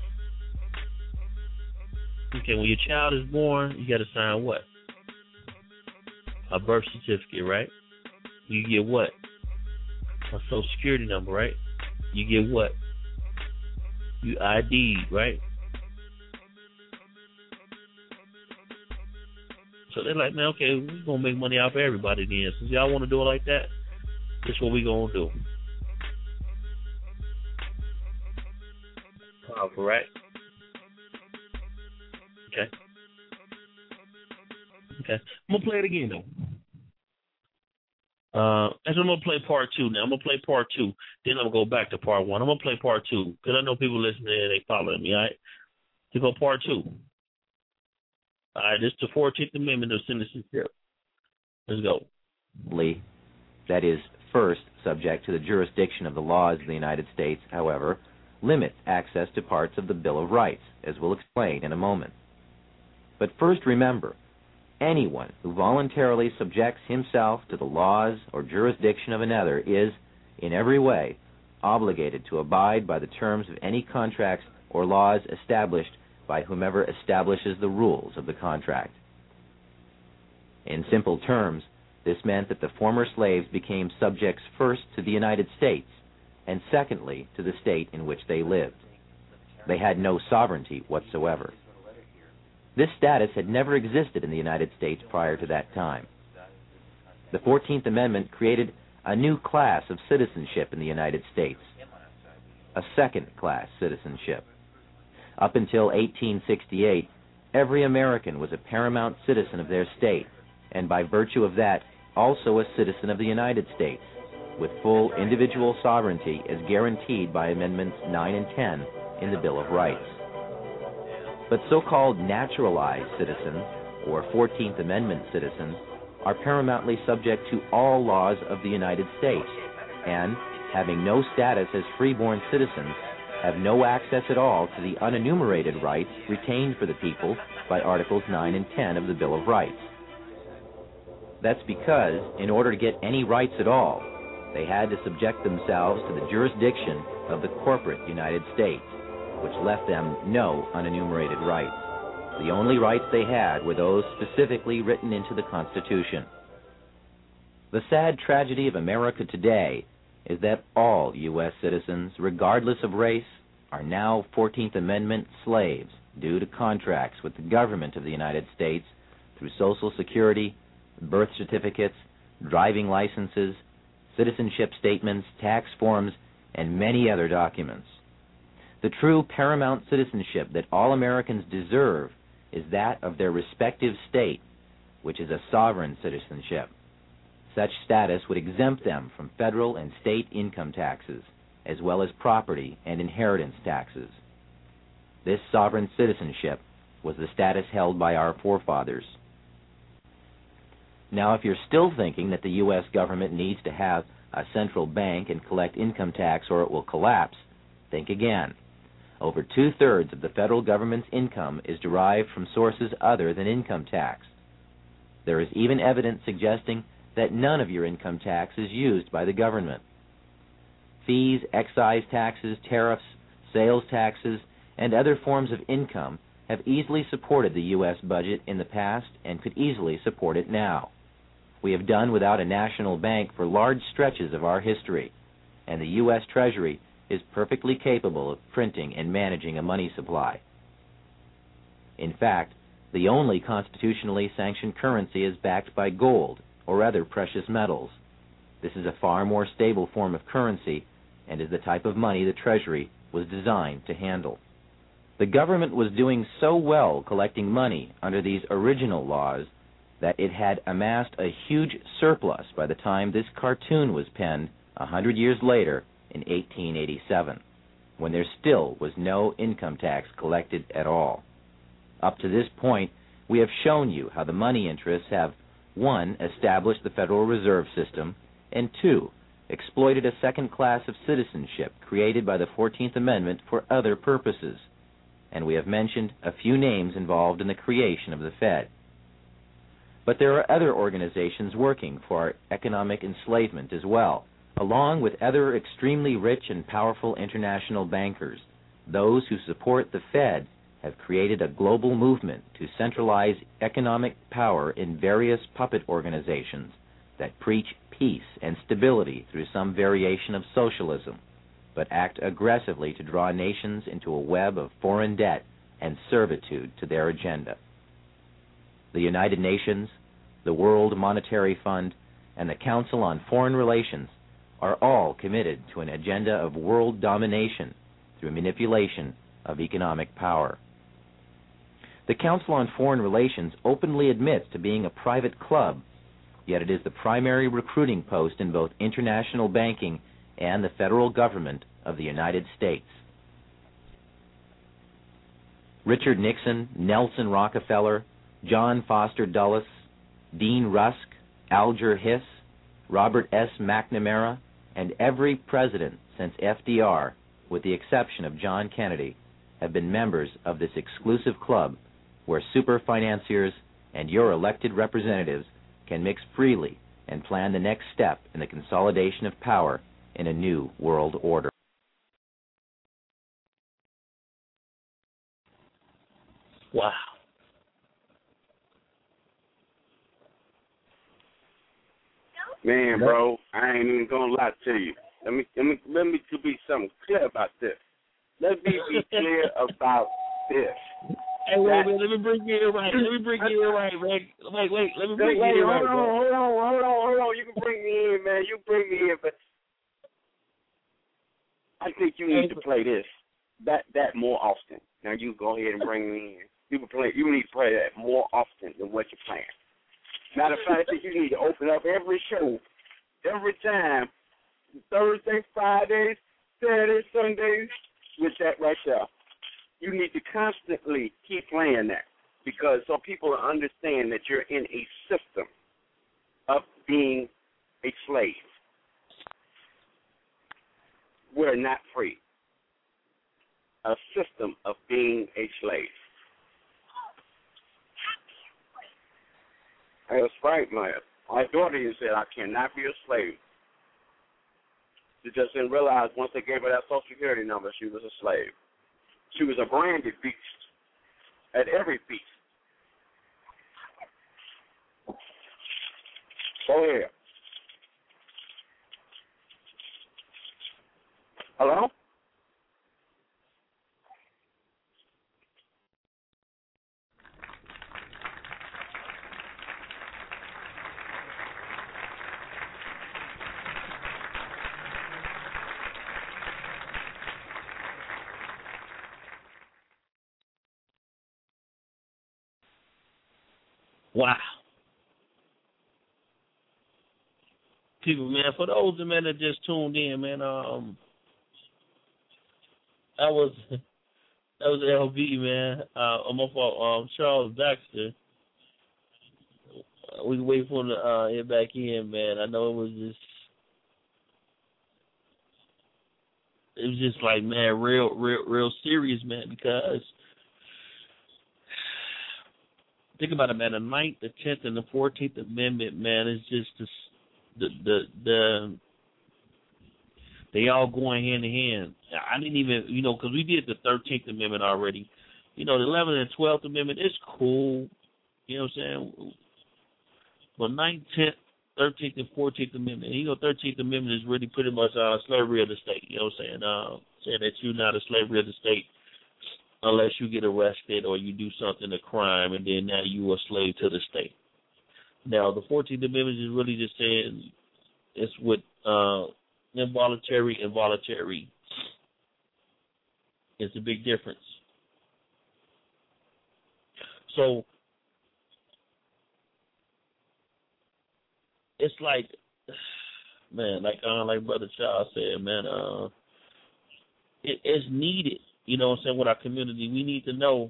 Okay, when your child is born, you got to sign what? A birth certificate, right? You get what? A social security number, right? You get what? You I D, right? So they're like, man, okay, we're going to make money off of everybody then. Since y'all want to do it like that, this is what we're going to do. Powerful, right? Okay. Okay. I'm going to play it again, though. Uh, and I'm going to play part two now. I'm going to play part two. Then I'm going to go back to part one. I'm going to play part two because I know people listening and they following me, all right? To go part two. All right, this is the fourteenth Amendment of citizenship. Let's go. Lee, that is, first, subject to the jurisdiction of the laws of the United States, however, limits access to parts of the Bill of Rights, as we'll explain in a moment. But first remember, anyone who voluntarily subjects himself to the laws or jurisdiction of another is, in every way, obligated to abide by the terms of any contracts or laws established by whomever establishes the rules of the contract. In simple terms, this meant that the former slaves became subjects first to the United States, and secondly to the state in which they lived. They had no sovereignty whatsoever. This status had never existed in the United States prior to that time. The fourteenth Amendment created a new class of citizenship in the United States, a second-class citizenship. Up until eighteen sixty-eight, every American was a paramount citizen of their state, and by virtue of that, also a citizen of the United States, with full individual sovereignty as guaranteed by Amendments nine and ten in the Bill of Rights. But so-called naturalized citizens, or fourteenth Amendment citizens, are paramountly subject to all laws of the United States, and, having no status as freeborn citizens, have no access at all to the unenumerated rights retained for the people by Articles nine and ten of the Bill of Rights. That's because, in order to get any rights at all, they had to subject themselves to the jurisdiction of the corporate United States, which left them no unenumerated rights. The only rights they had were those specifically written into the Constitution. The sad tragedy of America today is that all U S citizens, regardless of race, are now fourteenth Amendment slaves due to contracts with the government of the United States through Social Security, birth certificates, driving licenses, citizenship statements, tax forms, and many other documents. The true paramount citizenship that all Americans deserve is that of their respective state, which is a sovereign citizenship. Such status would exempt them from federal and state income taxes, as well as property and inheritance taxes. This sovereign citizenship was the status held by our forefathers. Now, if you're still thinking that the U S government needs to have a central bank and collect income tax or it will collapse, think again. Over two-thirds of the federal government's income is derived from sources other than income tax. There is even evidence suggesting that none of your income tax is used by the government. Fees, excise taxes, tariffs, sales taxes, and other forms of income have easily supported the U S budget in the past and could easily support it now. We have done without a national bank for large stretches of our history, and the U S Treasury is perfectly capable of printing and managing a money supply. In fact, the only constitutionally sanctioned currency is backed by gold or other precious metals. This is a far more stable form of currency and is the type of money the Treasury was designed to handle. The government was doing so well collecting money under these original laws that it had amassed a huge surplus by the time this cartoon was penned a hundred years later in eighteen eighty-seven, when there still was no income tax collected at all. Up to this point, we have shown you how the money interests have, one, established the Federal Reserve System, and two, exploited a second class of citizenship created by the fourteenth Amendment for other purposes. And we have mentioned a few names involved in the creation of the Fed. But there are other organizations working for our economic enslavement as well, along with other extremely rich and powerful international bankers. Those who support the Fed have created a global movement to centralize economic power in various puppet organizations that preach peace and stability through some variation of socialism, but act aggressively to draw nations into a web of foreign debt and servitude to their agenda. The United Nations, the World Monetary Fund, and the Council on Foreign Relations are all committed to an agenda of world domination through manipulation of economic power. The Council on Foreign Relations openly admits to being a private club, yet it is the primary recruiting post in both international banking and the federal government of the United States. Richard Nixon, Nelson Rockefeller, John Foster Dulles, Dean Rusk, Alger Hiss, Robert S. McNamara, and every president since F D R, with the exception of John Kennedy, have been members of this exclusive club where super financiers and your elected representatives can mix freely and plan the next step in the consolidation of power in a new world order. Wow. Man, bro, I ain't even gonna lie to you. Let me let me let me to be something clear about this. Let me be clear about this. Hey, wait, wait, let me bring you in right. Let me bring you in right, man. Wait, wait, let me bring wait, you in hold right. on, Man. hold on, hold on, hold on. You can bring me in, man. You bring me in, but I think you need to play this that that more often. Now you go ahead and bring me in. You can play. You need to play that more often than what you're playing. Matter of fact, you need to open up every show, every time, Thursday, Fridays, Saturdays, Sundays, with that right there. You need to constantly keep playing that because so people understand that you're in a system of being a slave. We're not free. A system of being a slave. That's right, man. My daughter said, I cannot be a slave. She just didn't realize once they gave her that Social Security number, she was a slave. She was a branded beast at every beast. Go ahead. Hello? Wow. People, man, for those men that just tuned in, man, um, that was that was L B, man. Uh, I'm off of um, Charles Baxter. We wait for him to uh, get back in, man. I know it was just, it was just like, man, real, real, real serious, man, because. Think about it, man. The ninth, the tenth, and the fourteenth Amendment, man, is just the the the, the they all going hand in hand. I didn't even, you know, because we did the thirteenth Amendment already, you know, the eleventh and twelfth Amendment is cool. You know what I'm saying? But ninth, tenth, thirteenth, and fourteenth Amendment, you know, thirteenth Amendment is really pretty much uh, slavery of the state. You know what I'm saying? Uh, saying that you're not a slavery of the state unless you get arrested or you do something, a crime, and then now you're a slave to the state. Now, the fourteenth Amendment is really just saying it's with uh, involuntary and voluntary. It's a big difference. So, it's like, man, like uh, like Brother Charles said, man, uh, it, it's needed, you know what I'm saying, with our community. We need to know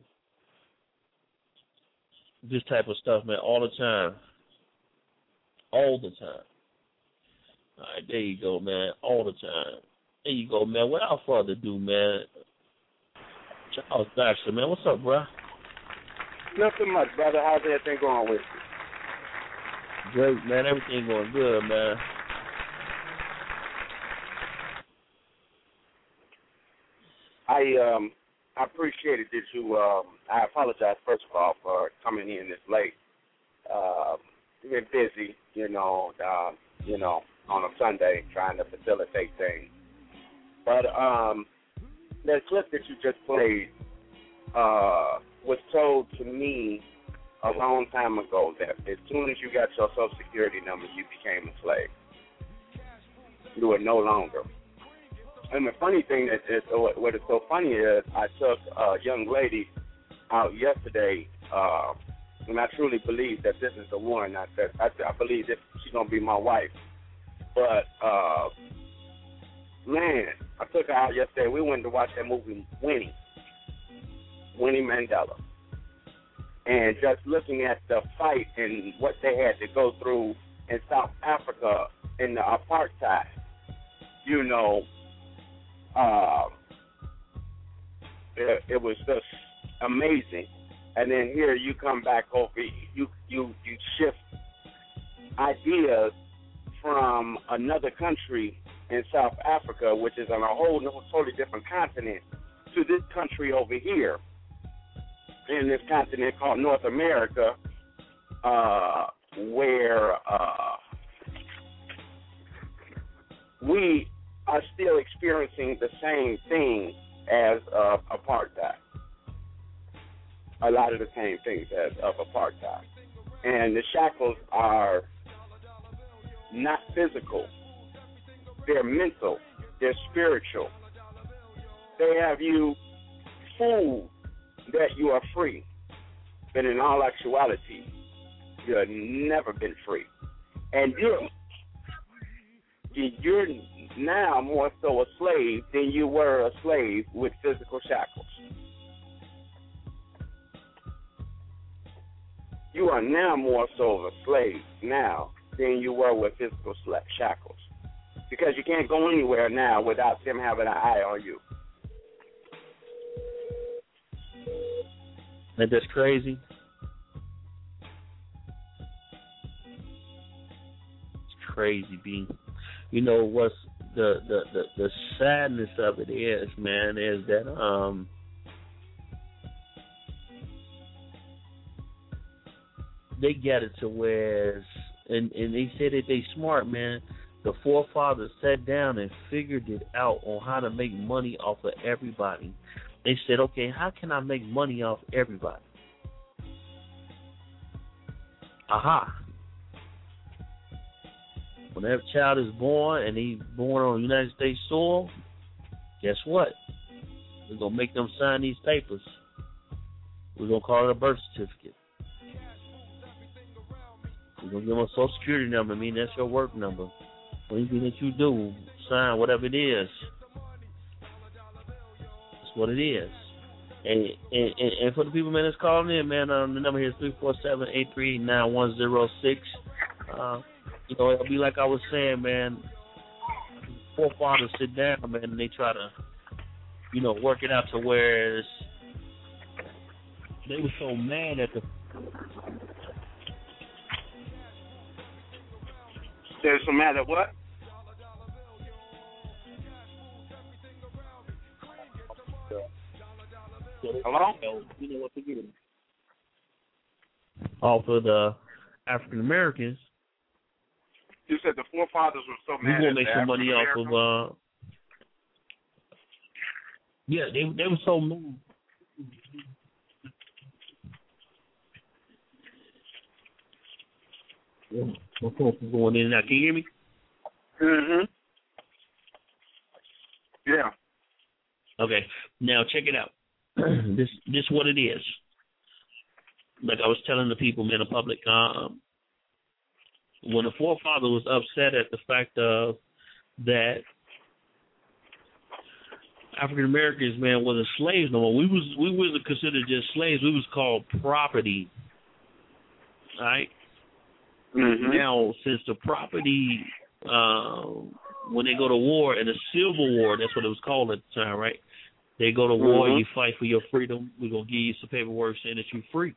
this type of stuff, man, all the time. All the time. All right, there you go, man, all the time. There you go, man. Without further ado, man, Charles Baxter, man, what's up, bro? Nothing much, brother. How's everything going with you? Great, man. Everything going good, man. I um I appreciated that you. Um, I apologize first of all for coming in this late. Uh, been busy, you know. Uh, you know, on a Sunday trying to facilitate things. But um, that clip that you just played uh, was told to me a long time ago that as soon as you got your Social Security number, you became a slave. You were no longer. And the funny thing that is, what is so funny is, I took a young lady out yesterday, uh, and I truly believe that this is the one. I said, I, I believe that she's gonna be my wife. But uh, man, I took her out yesterday. We went to watch that movie, Winnie, Winnie Mandela. And just looking at the fight and what they had to go through in South Africa in the apartheid, you know, uh, it, it was just amazing. And then here you come back over, you you you shift ideas from another country in South Africa, which is on a whole totally different continent, to this country over here, in this continent called North America, uh, where uh, we are still experiencing the same thing as uh, apartheid. A lot of the same things as of apartheid. And the shackles are not physical. They're mental. They're spiritual. They have you fooled that you are free. But in all actuality, you have never been free. And you're, you're now more so a slave than you were a slave with physical shackles. You are now more so of a slave now than you were with physical shackles. Because you can't go anywhere now without them having an eye on you. Ain't that crazy? It's crazy, B. You know what's the, the, the, the sadness of it is, man, is that um they get it to where, and, and they say that they smart, man. The forefathers sat down and figured it out on how to make money off of everybody. They said, okay, how can I make money off everybody? Aha. When that child is born and he's born on United States soil, guess what? We're going to make them sign these papers. We're going to call it a birth certificate. We're going to give them a Social Security number. I mean, that's your work number. Anything that you do, sign whatever it is. That's what it is. And and, and, and for the people, man, that's calling in, man, um, the number here is three four seven, eight three eight, nine one zero six. Uh, you know, it'll be like I was saying, man, forefathers sit down, man, and they try to, you know, work it out to where it's, they were so mad at the... There's no matter what? Hello? You know what to get off of the African Americans. You said the forefathers were so We mad gonna at make the some money off of. African-Americans? uh Yeah, they they were so mad. Yeah, my phone is going in and out. Can you hear me? Mm-hmm. Yeah. Okay. Now check it out. this this what it is. Like I was telling the people, man, in public, um, when the forefather was upset at the fact of that African Americans, man, wasn't slaves no more. We was we wasn't considered just slaves. We was called property. All right. Mm-hmm. Now, since the property, uh, when they go to war, in the Civil War, that's what it was called at the time, right? They go to war, Mm-hmm. you fight for your freedom. We're going to give you some paperwork saying that you're free.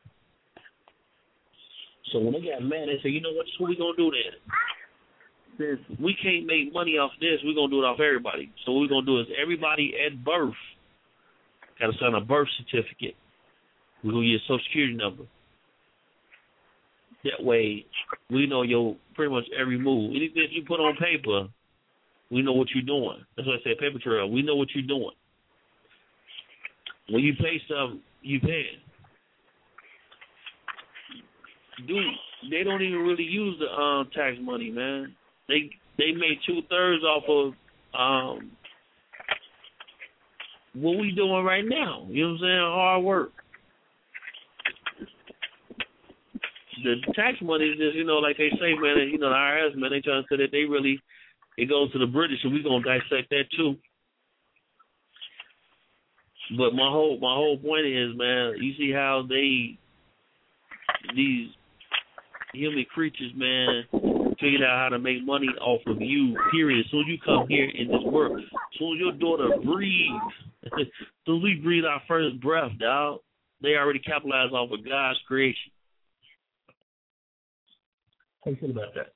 So when they got mad, they said, you know what, so what we going to do then? Since we can't make money off this, we're going to do it off everybody. So what we're going to do is everybody at birth got to sign a birth certificate. We're going to get a Social Security number. That way, we know your pretty much every move. Anything you put on paper, we know what you're doing. That's why I say paper trail. We know what you're doing. When you pay something, you pay it. Dude, they don't even really use the um, tax money, man. They they made two thirds off of um, what we doing right now. You know what I'm saying? Hard work. The tax money is just, you know, like they say, man, you know, the I R S, man, they trying to say that they really, it goes to the British, and we're going to dissect that too. But my whole my whole point is, man, you see how they, these human creatures, man, figured out how to make money off of you, period. As soon as you come here in this world, as soon as your daughter breathes, as soon as we breathe our first breath, dog, they already capitalized off of God's creation. How you feel about that?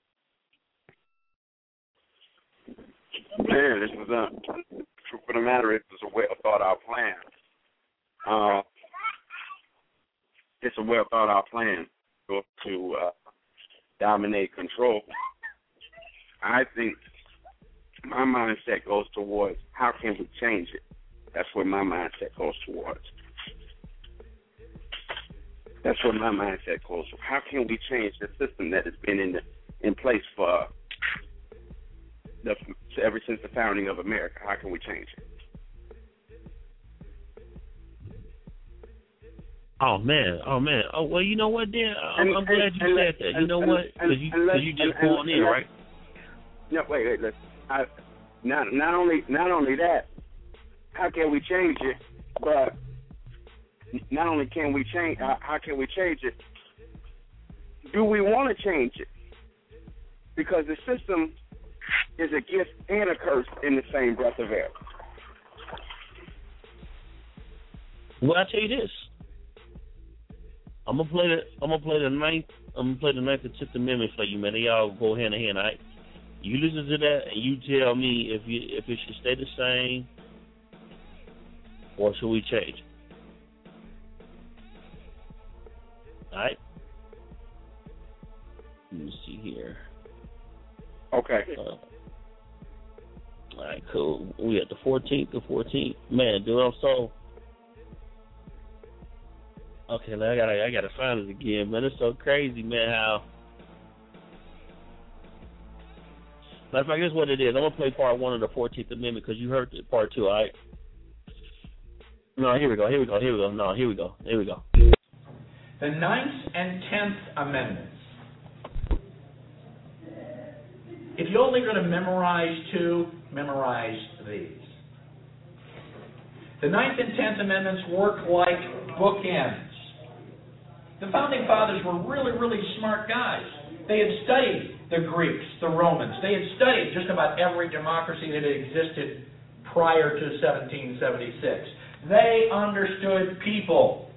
Man, this was a, truth of the matter, it was a well thought out plan. Uh, it's a well thought out plan to, to uh, dominate, control. I think my mindset goes towards how can we change it. That's where my mindset goes towards. That's where my mindset goes. How can we change the system that has been in the, in place for the, ever since the founding of America? How can we change it? Oh man, oh man, oh well, you know what, Dan? I'm, And- I'm glad and- you and said let- that. You and- know and- what? and- Because you, and let- 'cause you just and- and- calling in, and let- right? No, wait, wait. Listen. I, not not only not only that, how can we change it? But not only can we change, uh, how can we change it? Do we want to change it? Because the system is a gift and a curse in the same breath of air. Well, I tell you this. I'm gonna play the I'm gonna play the ninth I'm gonna play the ninth and tenth amendment for you, man. They all go hand in hand, all right? You listen to that and you tell me if you if it should stay the same or should we change? All right. Let me see here. Okay. Uh, all right, cool. We at the fourteenth, the fourteenth. Man, dude, I'm so. Okay, man, I gotta, I gotta find it again, man. It's so crazy, man. How. Matter of fact, here's what it is. I'm gonna play part one of the fourteenth Amendment because you heard the part two, all right? No, here we go. Here we go. Here we go. No, here we go. Here we go. The Ninth and Tenth Amendments. If you're only going to memorize two, memorize these. The Ninth and Tenth Amendments work like bookends. The Founding Fathers were really, really smart guys. They had studied the Greeks, the Romans. They had studied just about every democracy that had existed prior to seventeen seventy-six. They understood people.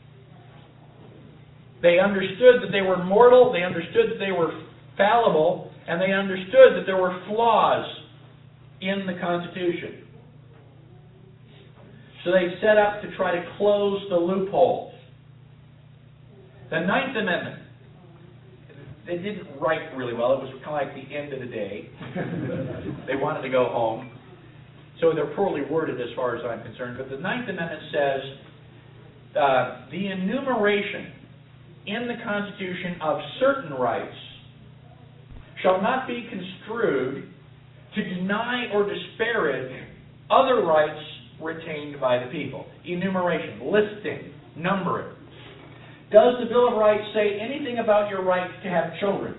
They understood that they were mortal, they understood that they were fallible, and they understood that there were flaws in the Constitution. So they set up to try to close the loopholes. The Ninth Amendment, they didn't write really well. It was kind of like the end of the day. They wanted to go home. So they're poorly worded as far as I'm concerned. But the Ninth Amendment says uh, the enumeration in the Constitution of certain rights shall not be construed to deny or disparage other rights retained by the people. Enumeration, listing, numbering. Does the Bill of Rights say anything about your right to have children?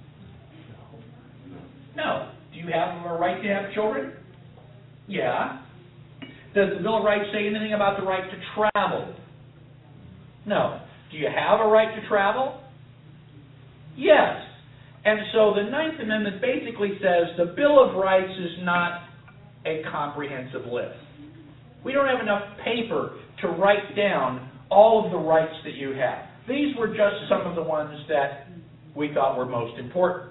No. Do you have a right to have children? Yeah. Does the Bill of Rights say anything about the right to travel? No. Do you have a right to travel? Yes. And so the Ninth Amendment basically says the Bill of Rights is not a comprehensive list. We don't have enough paper to write down all of the rights that you have. These were just some of the ones that we thought were most important.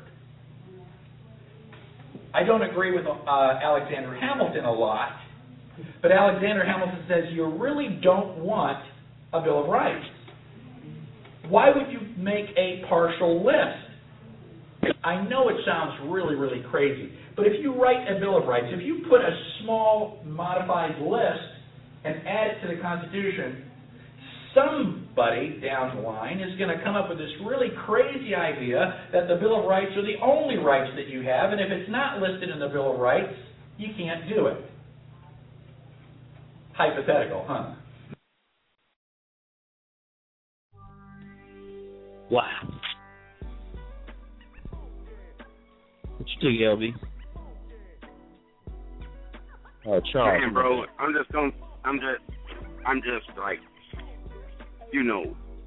I don't agree with uh, Alexander Hamilton a lot, but Alexander Hamilton says you really don't want a Bill of Rights. Why would you make a partial list? I know it sounds really, really crazy, but if you write a Bill of Rights, if you put a small modified list and add it to the Constitution, somebody down the line is going to come up with this really crazy idea that the Bill of Rights are the only rights that you have, and if it's not listed in the Bill of Rights, you can't do it. Hypothetical, huh? Wow. What you think, L B? Oh, Charles. Man, bro, I'm just going. I'm just. I'm just like, you know,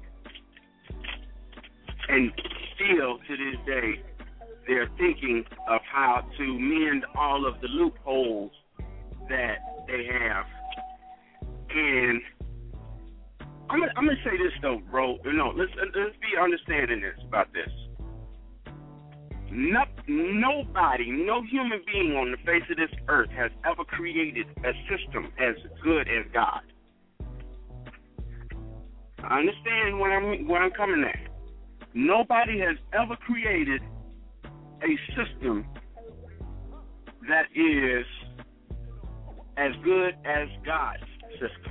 and still to this day, they're thinking of how to mend all of the loopholes that they have. And I'm gonna, I'm gonna say this though, bro. No, let's let's be understanding this about this. No, nobody, no human being on the face of this earth has ever created a system as good as God. I understand where I'm where I'm coming at. Nobody has ever created a system that is as good as God's system.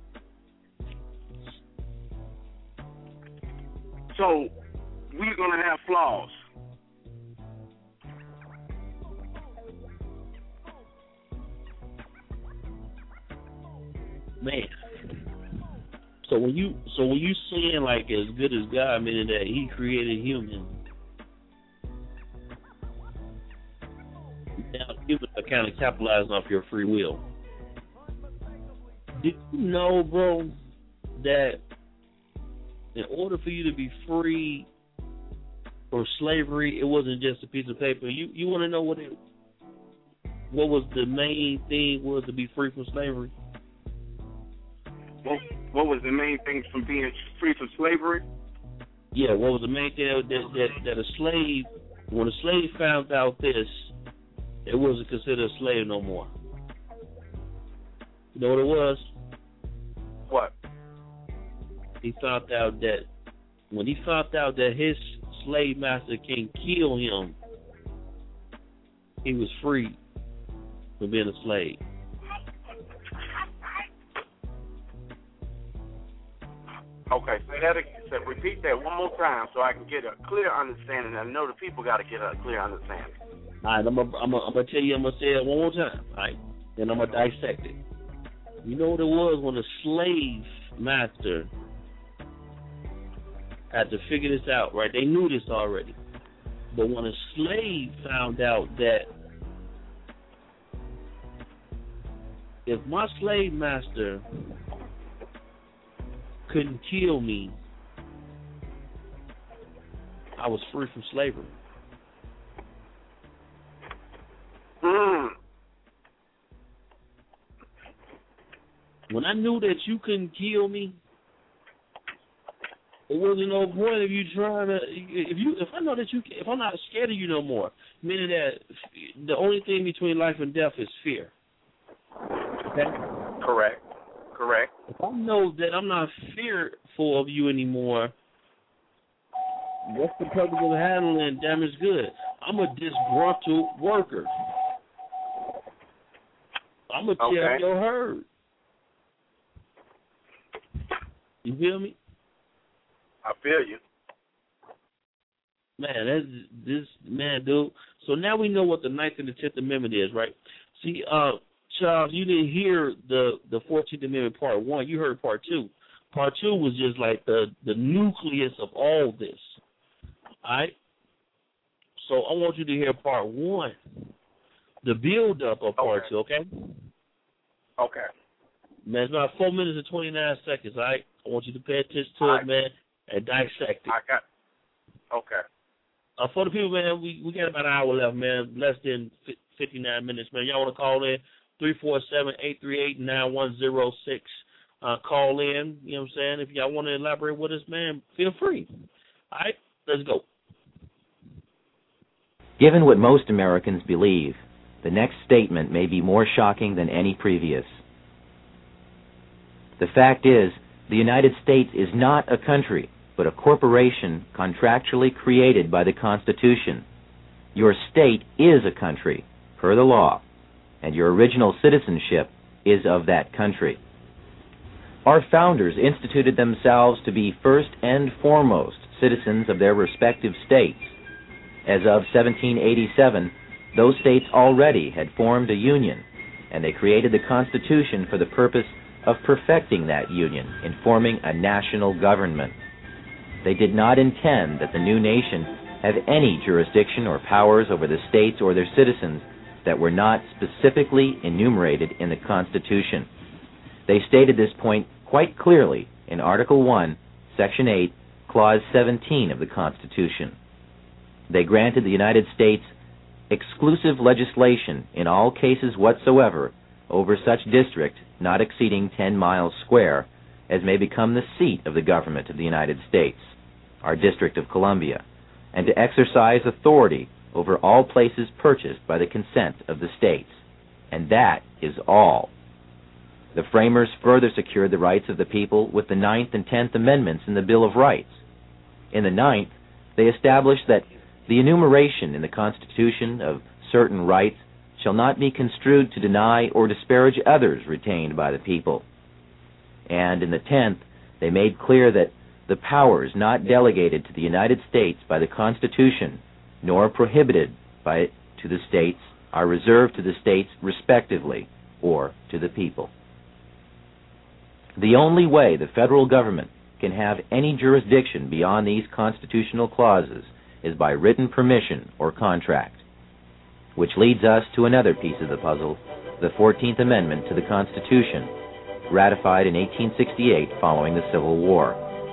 So we're gonna have flaws. Man. So when you so when you saying like as good as God, meaning that He created humans, now humans are kind of capitalizing off your free will. Did you know, bro, that in order for you to be free from slavery, it wasn't just a piece of paper. You you want to know what it what was the main thing was to be free from slavery? What, what was the main thing from being free from slavery? Yeah, what was the main thing that, that that a slave, when a slave found out this, it wasn't considered a slave no more. You know what it was? What? He found out that when he found out that his slave master can kill him, he was free from being a slave. Okay, say that again. So repeat that one more time so I can get a clear understanding. I know the people got to get a clear understanding. All right, I'm gonna I'm gonna I'm gonna tell you. I'm gonna say it one more time. All right, then I'm gonna dissect it. You know what it was when a slave master had to figure this out, right? They knew this already, but when a slave found out that if my slave master couldn't kill me, I was free from slavery. Mm. When I knew that you couldn't kill me, it wasn't no point of you trying to. If you, if I know that you, if I'm not scared of you no more, meaning that the only thing between life and death is fear. Okay. Correct. Correct. If I know that I'm not fearful of you anymore, what's the purpose of handling damaged goods? I'm a disgruntled worker. I'm going to Okay. tear up your herd. You feel me? I feel you. Man, that's this man, dude. So now we know what the Ninth and the Tenth Amendment is, right? See, uh, Charles, you didn't hear the the Fourteenth Amendment Part One. You heard Part Two. Part Two was just like the the nucleus of all this. All right. So I want you to hear Part One, the build up of Part Okay. Two. Okay. Okay. Man, it's about four minutes and twenty nine seconds. All right. I want you to pay attention to All it, right. man, and dissect it. I got. Okay. Uh, for the people, man, we, we got about an hour left, man, less than fifty-nine minutes, man. Y'all want to call in, three four seven, eight three eight, nine one zero six. Uh, call in, you know what I'm saying? If y'all want to elaborate with us, man, feel free. All right, let's go. Given what most Americans believe, the next statement may be more shocking than any previous. The fact is, the United States is not a country, but a corporation contractually created by the Constitution. Your state is a country, per the law, and your original citizenship is of that country. Our founders instituted themselves to be first and foremost citizens of their respective states. As of seventeen eighty-seven, those states already had formed a union, and they created the Constitution for the purpose of perfecting that union in forming a national government. They did not intend that the new nation have any jurisdiction or powers over the states or their citizens that were not specifically enumerated in the Constitution. They stated this point quite clearly in Article one, Section eight, Clause seventeen of the Constitution. They granted the United States exclusive legislation in all cases whatsoever over such district not exceeding ten miles square as may become the seat of the government of the United States, our District of Columbia, and to exercise authority over all places purchased by the consent of the states. And that is all. The framers further secured the rights of the people with the Ninth and Tenth Amendments in the Bill of Rights. In the Ninth, they established that the enumeration in the Constitution of certain rights shall not be construed to deny or disparage others retained by the people. And in the Tenth, they made clear that the powers not delegated to the United States by the Constitution, nor prohibited by it to the states, are reserved to the states respectively, or to the people. The only way the federal government can have any jurisdiction beyond these constitutional clauses is by written permission or contract. Which leads us to another piece of the puzzle, the fourteenth Amendment to the Constitution, ratified in eighteen sixty-eight following the Civil War.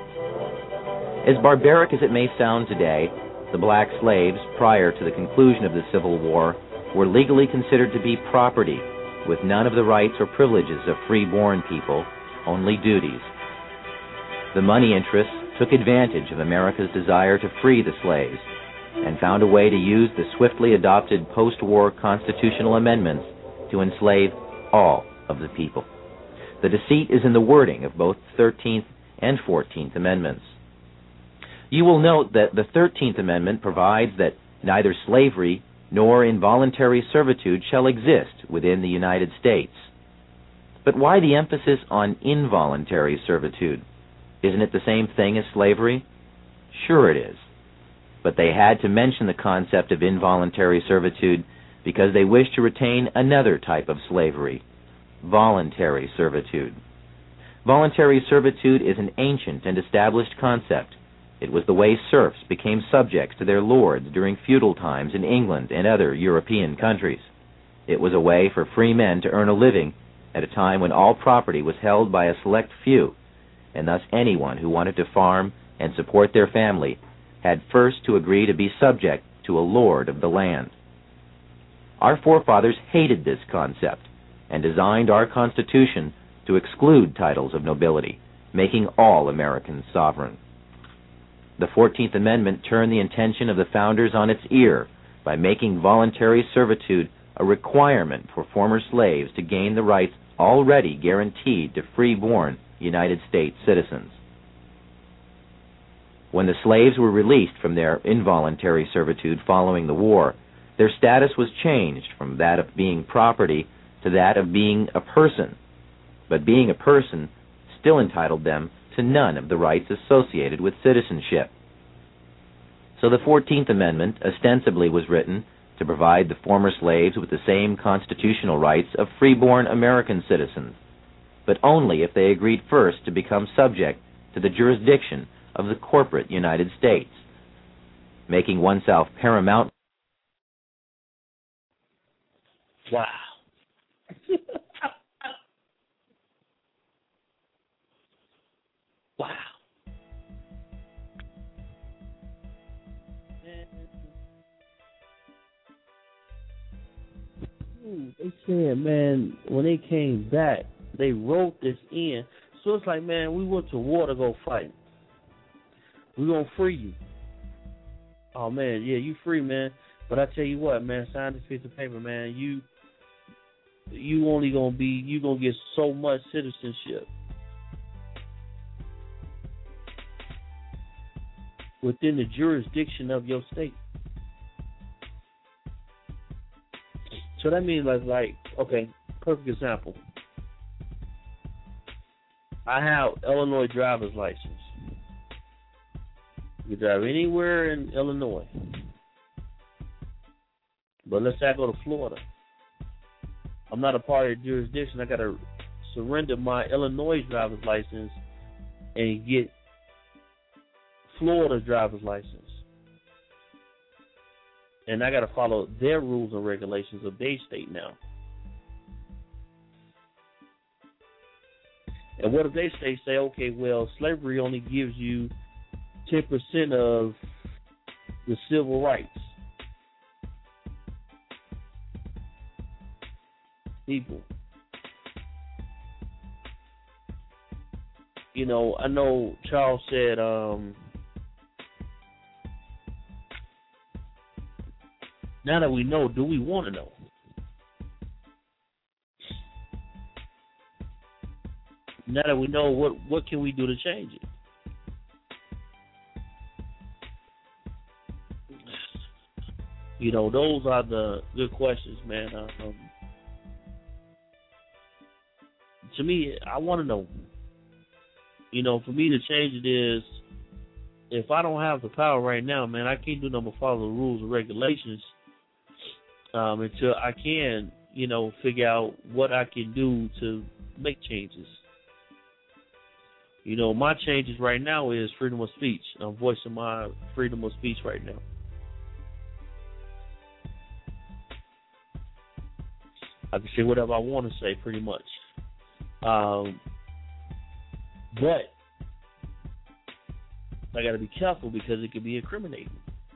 As barbaric as it may sound today, the black slaves, prior to the conclusion of the Civil War, were legally considered to be property, with none of the rights or privileges of free-born people, only duties. The money interests took advantage of America's desire to free the slaves, and found a way to use the swiftly adopted post-war constitutional amendments to enslave all of the people. The deceit is in the wording of both the thirteenth and fourteenth Amendments. You will note that the thirteenth Amendment provides that neither slavery nor involuntary servitude shall exist within the United States. But why the emphasis on involuntary servitude? Isn't it the same thing as slavery? Sure it is. But they had to mention the concept of involuntary servitude because they wished to retain another type of slavery, voluntary servitude. Voluntary servitude is an ancient and established concept. It was the way serfs became subjects to their lords during feudal times in England and other European countries. It was a way for free men to earn a living at a time when all property was held by a select few, and thus anyone who wanted to farm and support their family had first to agree to be subject to a lord of the land. Our forefathers hated this concept and designed our Constitution to exclude titles of nobility, making all Americans sovereign. The fourteenth Amendment turned the intention of the founders on its ear by making voluntary servitude a requirement for former slaves to gain the rights already guaranteed to free-born United States citizens. When the slaves were released from their involuntary servitude following the war, their status was changed from that of being property to that of being a person, but being a person still entitled them to none of the rights associated with citizenship. So the fourteenth Amendment ostensibly was written to provide the former slaves with the same constitutional rights of freeborn American citizens, but only if they agreed first to become subject to the jurisdiction of the corporate United States, making oneself paramount. Wow. Wow. They said, man, when they came back, they wrote this in. So it's like, man, we went to war to go fight. We're going to free you. Oh, man, yeah, you free, man. But I tell you what, man, sign this piece of paper, man. You you only going to be, you going to get so much citizenship within the jurisdiction of your state. So that means like, like, okay, perfect example. I have Illinois driver's license. You can drive anywhere in Illinois. But let's say I go to Florida. I'm not a part of the jurisdiction. I got to surrender my Illinois driver's license and get Florida's driver's license. And I got to follow their rules and regulations of their state now. And what if they say, say, okay, well, slavery only gives you ten percent of the civil rights. People. You know, I know Charles said, um, now that we know, do we want to know? Now that we know, what what can we do to change it? You know, those are the good questions, man. Um, to me, I want to know. You know, for me to change it is, if I don't have the power right now, man, I can't do nothing but follow the rules and regulations um, until I can, you know, figure out what I can do to make changes. You know, my changes right now is freedom of speech. I'm voicing my freedom of speech right now. I can say whatever I want to say, pretty much. Um, but I got to be careful because it could be incriminating.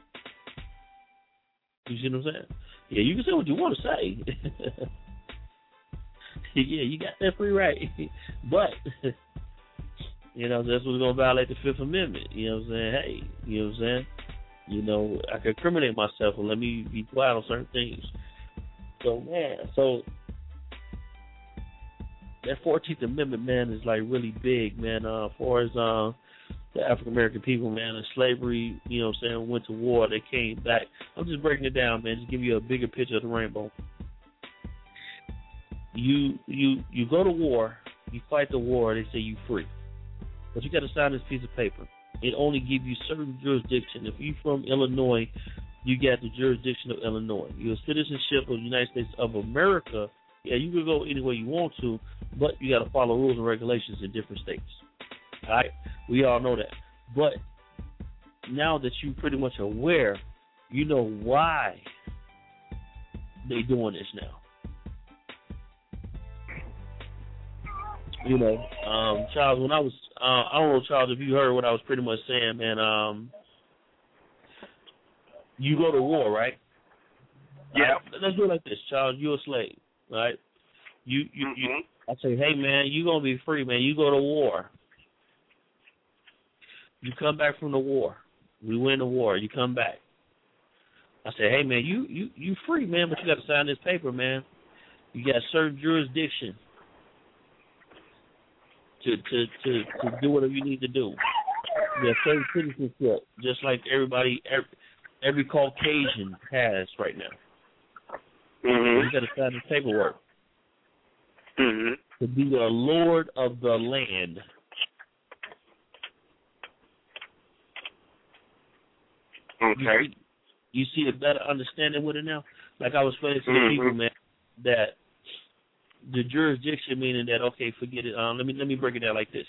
You see what I'm saying? Yeah, you can say what you want to say. Yeah, you got that free right. But, you know, that's what's going to violate the Fifth Amendment. You know what I'm saying? Hey, you know what I'm saying? You know, I can incriminate myself and let me be quiet on certain things. So, man, so that fourteenth Amendment, man, is like really big, man, uh, as far as uh, the African American people, man, and slavery, you know what I'm saying, went to war, they came back. I'm just breaking it down, man, just give you a bigger picture of the rainbow. You you you go to war, you fight the war, they say you free. But you got to sign this piece of paper. It only gives you certain jurisdiction. If you're from Illinois, you got the jurisdiction of Illinois. Your citizenship of the United States of America, yeah, you can go anywhere you want to, but you got to follow rules and regulations in different states. All right? We all know that. But now that you're pretty much aware, you know why they doing this now. You know, um, Charles, when I was, uh, I don't know, Charles, if you heard what I was pretty much saying, man, um, you go to war, right? Yeah. Right, let's do it like this, Charles. You're a slave, right? You, you, mm-hmm. you. I say, hey, man, you gonna be free, man. You go to war. You come back from the war. We win the war. You come back. I say, hey, man, you, you, you free, man, but you got to sign this paper, man. You got certain jurisdiction to to to, to do whatever you need to do. You have certain citizenship, just like everybody, every, every Caucasian has right now. Mm-hmm. You got to sign the paperwork Mm-hmm. to be the lord of the land. Okay. You see, you see a better understanding with it now? Like I was explaining to the Mm-hmm. people, man, that the jurisdiction meaning that, okay, forget it. Um, let me let me break it down like this.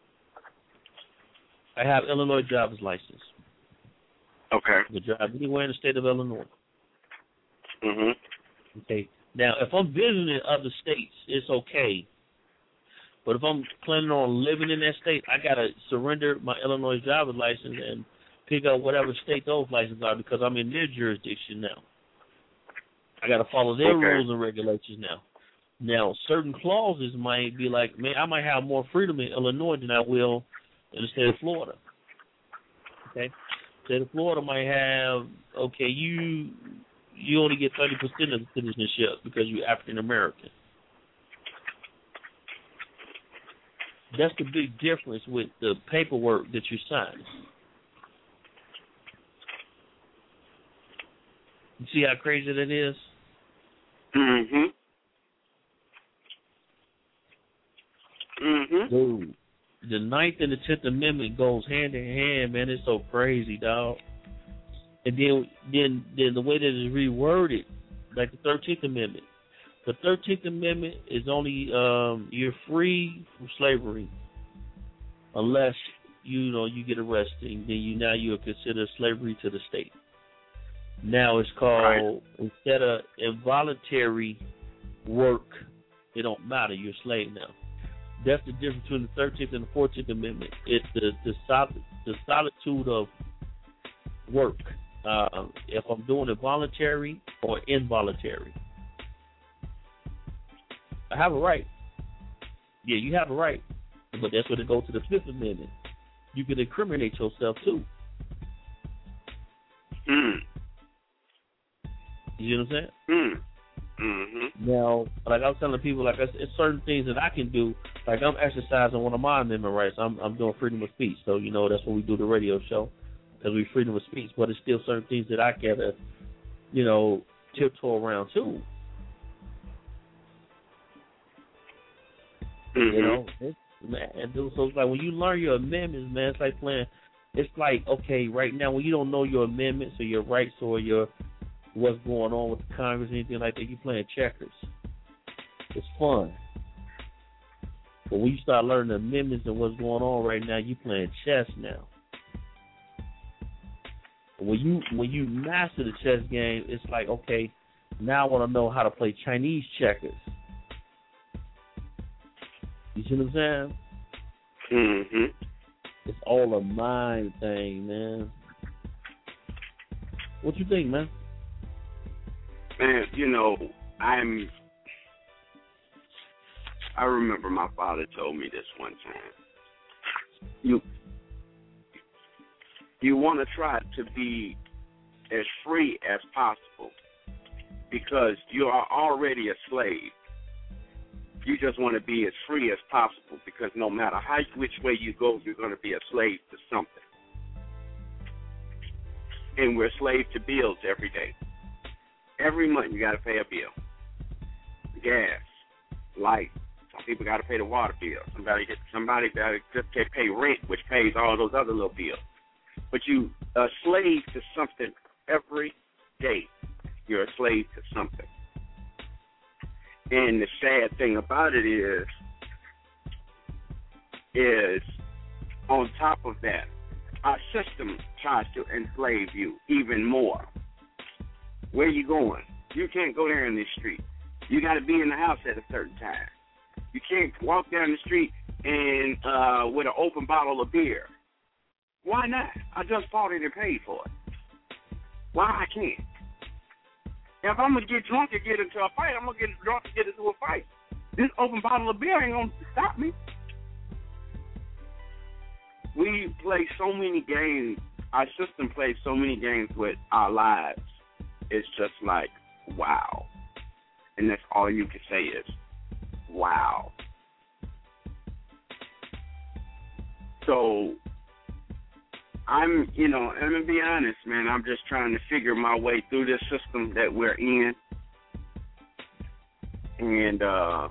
I have Illinois driver's license. Okay. I can drive anywhere in the state of Illinois. Mm-hmm. Okay. Now, if I'm visiting other states, it's okay. But if I'm planning on living in that state, I got to surrender my Illinois driver's license and pick up whatever state those licenses are because I'm in their jurisdiction now. I got to follow their Okay. rules and regulations now. Now, certain clauses might be like, man, I might have more freedom in Illinois than I will in the state of Florida. Okay? State of Florida might have, okay, you you only get thirty percent of the citizenship because you're African American. That's the big difference with the paperwork that you sign. You see how crazy that is? Mm-hmm. Mm-hmm. Dude, the Ninth and the Tenth Amendment goes hand in hand, man. It's so crazy, dog. And then, then, then the way that it's reworded, like the Thirteenth Amendment. The Thirteenth Amendment is only um, you're free from slavery unless you know you get arrested. Then you now you are considered slavery to the state. Now it's called, right. Instead of involuntary work, it don't matter. You're a slave now. That's the difference between the Thirteenth and the Fourteenth Amendment. It's the the, sol- the solitude of work. Uh, if I'm doing it voluntary or involuntary, I have a right. Yeah, you have a right, but that's when it goes to the Fifth Amendment. You can incriminate yourself too. Mm. You know what I'm saying? Mm. Mm-hmm. Now, like I was telling people, like it's certain things that I can do. Like I'm exercising one of my amendment rights. I'm I'm doing freedom of speech. So you know that's what we do the radio show, because we freedom of speech. But it's still certain things that I gotta, you know, tiptoe around too. Mm-hmm. You know, it's, man. Dude, so it's like when you learn your amendments, man, it's like playing. It's like okay, right now when you don't know your amendments or your rights or your what's going on with the Congress or anything like that, you playing checkers. It's fun. But when you start learning the amendments and what's going on right now, you playing chess now. When you when you master the chess game, it's like, okay, now I want to know how to play Chinese checkers. You see what I'm saying? Mm-hmm. It's all a mind thing, man. What you think, man? Man, you know, I'm. I remember my father told me this one time. You, you want to try to be as free as possible because you are already a slave. You just want to be as free as possible because no matter how which way you go, you're going to be a slave to something. And we're slave to bills every day. Every month you got to pay a bill. Gas, light. Some people got to pay the water bill. Somebody get somebody got to just pay rent, which pays all those other little bills. But you a slave to something every day. You're a slave to something. And the sad thing about it is, is on top of that, our system tries to enslave you even more. Where you going? You can't go there in this street. You got to be in the house at a certain time. You can't walk down the street and uh, with an open bottle of beer. Why not? I just bought it and paid for it. Why I can't? If I'm going to get drunk and get into a fight, I'm going to get drunk and get into a fight. This open bottle of beer ain't going to stop me. We play so many games. Our system plays so many games with our lives. It's just like, wow. And that's all you can say is, wow. So I'm, you know, and to be honest, man, I'm just trying to figure my way through this system that we're in. And uh,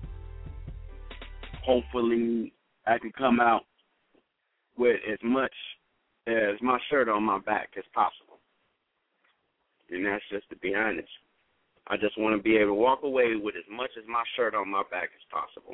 hopefully I can come out with as much as my shirt on my back as possible. And that's just to be honest. I just want to be able to walk away with as much as my shirt on my back as possible.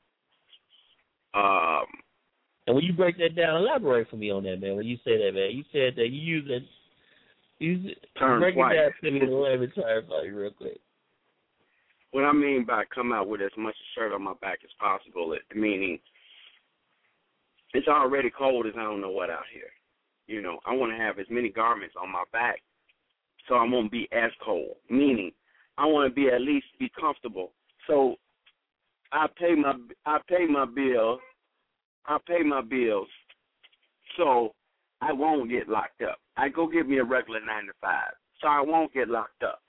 Um, and when you break that down, elaborate for me on that, man. When you say that, man, you said that you use it. You break it down to me in layman's terms, like real quick. What I mean by come out with as much shirt on my back as possible, it, meaning it's already cold as I don't know what out here. You know, I want to have as many garments on my back so I won't be as cold. Meaning, I want to be at least be comfortable. So I pay my I pay my bill. I pay my bills, so I won't get locked up. I go get me a regular nine to five, so I won't get locked up.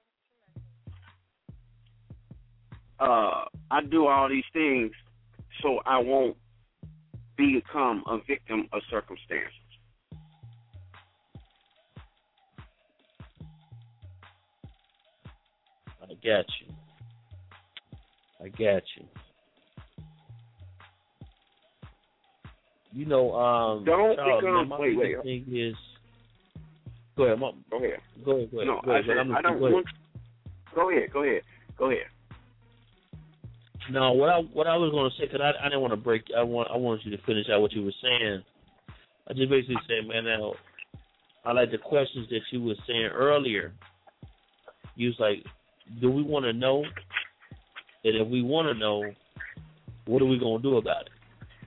Uh, I do all these things so I won't become a victim of circumstances. I got you. I got you. You know, um, don't Charles, become. man, my wait, wait. thing is, go ahead, Mom. Go ahead. Go ahead. Go ahead. No, go ahead. I, said, I'm I don't go ahead. want. Go ahead. Go ahead. Go ahead. No, what I what I was going to say, because I, I didn't want to break. I want I wanted you to finish out what you were saying. I just basically said, man, now I like the questions that you were saying earlier. You was like, do we want to know? And if we want to know, what are we going to do about it?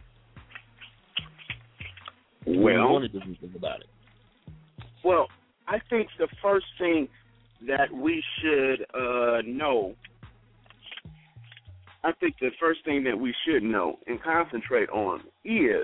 Well, what do we want to do anything about it? Well, I think the first thing that we should uh, know, I think the first thing that we should know and concentrate on is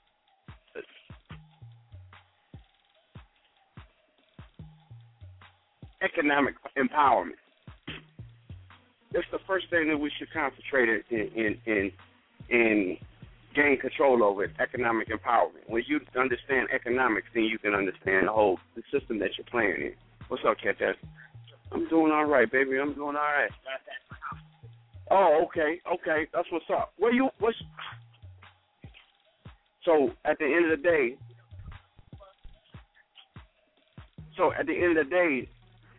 economic empowerment. That's the first thing that we should concentrate in in in, in gain control over it, economic empowerment. When you understand economics, then you can understand the whole the system that you're playing in. What's up, Cat Dad? I'm doing all right, baby. I'm doing all right. Oh, okay, okay. That's what's up. Where you? What's? So at the end of the day, so at the end of the day,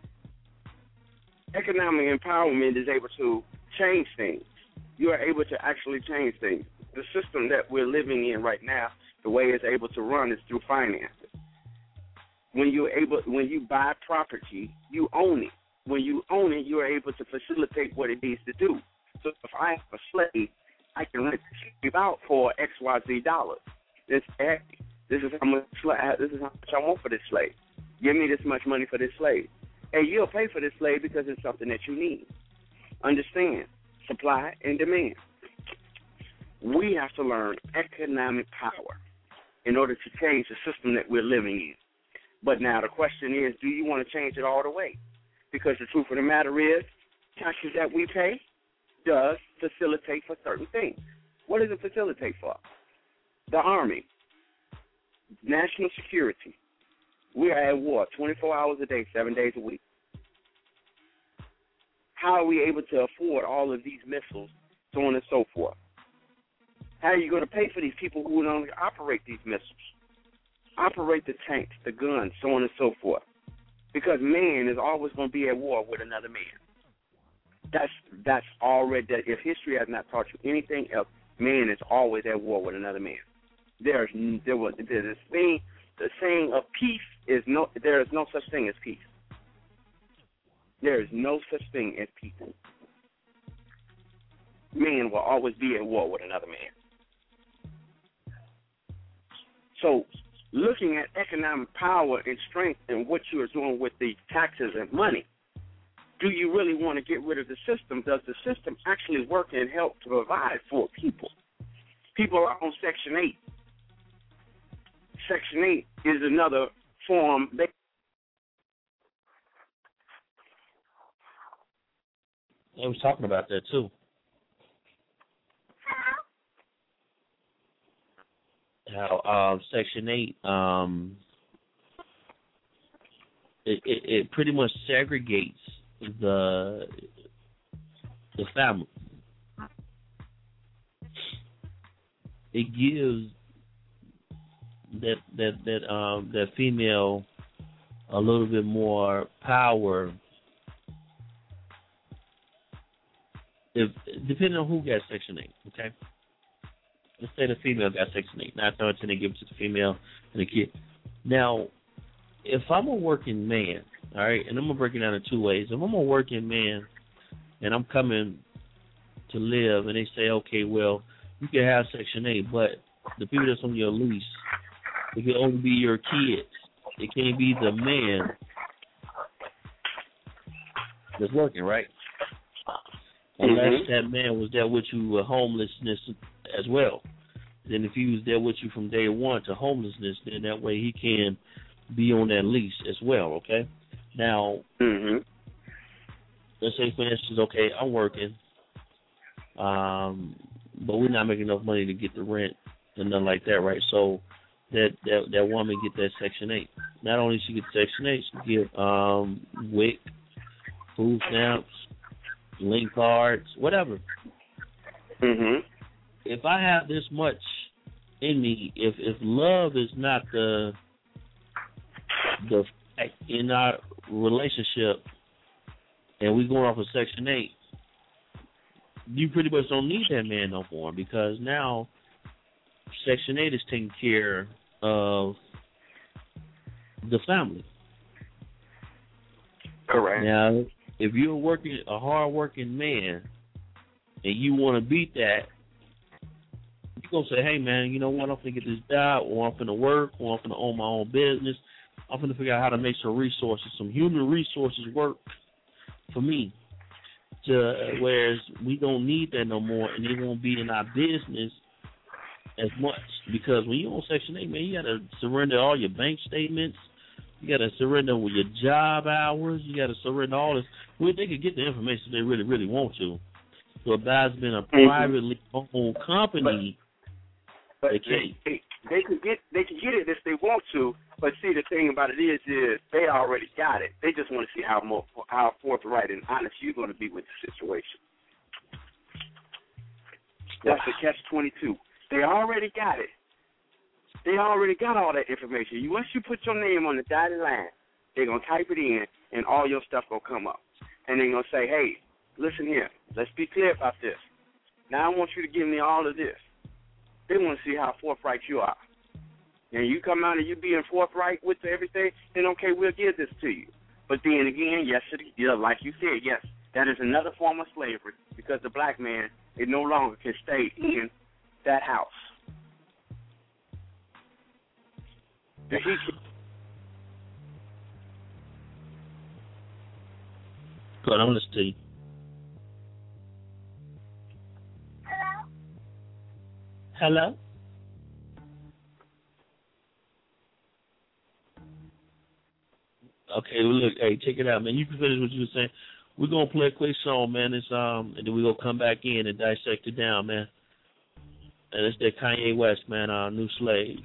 economic empowerment is able to change things. You are able to actually change things. The system that we're living in right now, the way it's able to run is through finances. When you're able, when you buy property, you own it. When you own it, you are able to facilitate what it needs to do. So if I have a slave, I can rent the slave out for X Y Z dollars. This, this is how much. This is how much I want for this slave. Give me this much money for this slave, and you'll pay for this slave because it's something that you need. Understand supply and demand. We have to learn economic power in order to change the system that we're living in. But now the question is, do you want to change it all the way? Because the truth of the matter is, taxes that we pay does facilitate for certain things. What does it facilitate for? The Army, national security. We are at war twenty-four hours a day, seven days a week. How are we able to afford all of these missiles, so on and so forth? How are you going to pay for these people who don't operate these missiles? Operate the tanks, the guns, so on and so forth. Because man is always going to be at war with another man. That's that's already, if history has not taught you anything else, man is always at war with another man. There's there was there's this thing, the saying of peace is no, there is no such thing as peace. There is no such thing as peace. Man will always be at war with another man. So, looking at economic power and strength and what you are doing with the taxes and money, do you really want to get rid of the system? Does the system actually work and help to provide for people? People are on Section eight. Section eight is another form. They I was talking about that, too. how um, Section eight um, it, it, it pretty much segregates the the family. It gives that that that um that female a little bit more power. If depending on who got Section eight, okay. Let's say the female got Section eight. Nine times ten they give it to the female and the kid. Now, if I'm a working man, all right, and I'm gonna break it down in two ways. If I'm a working man and I'm coming to live, and they say, okay, well, you can have Section eight, but the people that's on your lease, it can only be your kids. It can't be the man that's working, right? Unless mm-hmm. that man was there with you with homelessness as well. Then if he was there with you from day one to homelessness, then that way he can be on that lease as well, okay? Now, mm-hmm. let's say, for instance, okay, I'm working, um, but we're not making enough money to get the rent and nothing like that, right? So that that, that woman get that Section eight. Not only she get Section eight, she get um, W I C, food stamps, link cards, whatever. Mm-hmm. If I have this much in me, if if love is not the the fact in our relationship, and we going off of Section eight, you pretty much don't need that man no more, because now Section eight is taking care of the family. Correct. Now, if you're working a hard-working man and you want to beat that, you're going to say, hey, man, you know what, I'm going to get this job, or I'm going to work, or I'm going to own my own business. I'm going to figure out how to make some resources, some human resources work for me. To, whereas we don't need that no more, and it won't be in our business as much. Because when you're on Section eight, man, you got to surrender all your bank statements. You got to surrender with your job hours. You got to surrender all this. Well, they could get the information if they really, really want to. So if that's been a mm-hmm. privately owned company, but, but they can't. They, they could get they could get it if they want to. But see, the thing about it is, is they already got it. They just want to see how more how forthright and honest you're going to be with the situation. That's the catch twenty-two. They already got it. They already got all that information. You, once you put your name on the dotted line, they're going to type it in, and all your stuff going to come up. And they're going to say, hey, listen here, let's be clear about this. Now I want you to give me all of this. They want to see how forthright you are. And you come out and you being forthright with everything, then okay, we'll give this to you. But then again, yes, it, yeah, like you said, yes, that is another form of slavery, because the black man, it no longer can stay in that house. He Good, I'm listening to you. Hello? Hello? Okay, well, look, hey, check it out, man. You can finish what you were saying. We're going to play a quick song, man. It's, um, and then we're going to come back in and dissect it down, man. And it's that Kanye West, man, uh, New Slaves.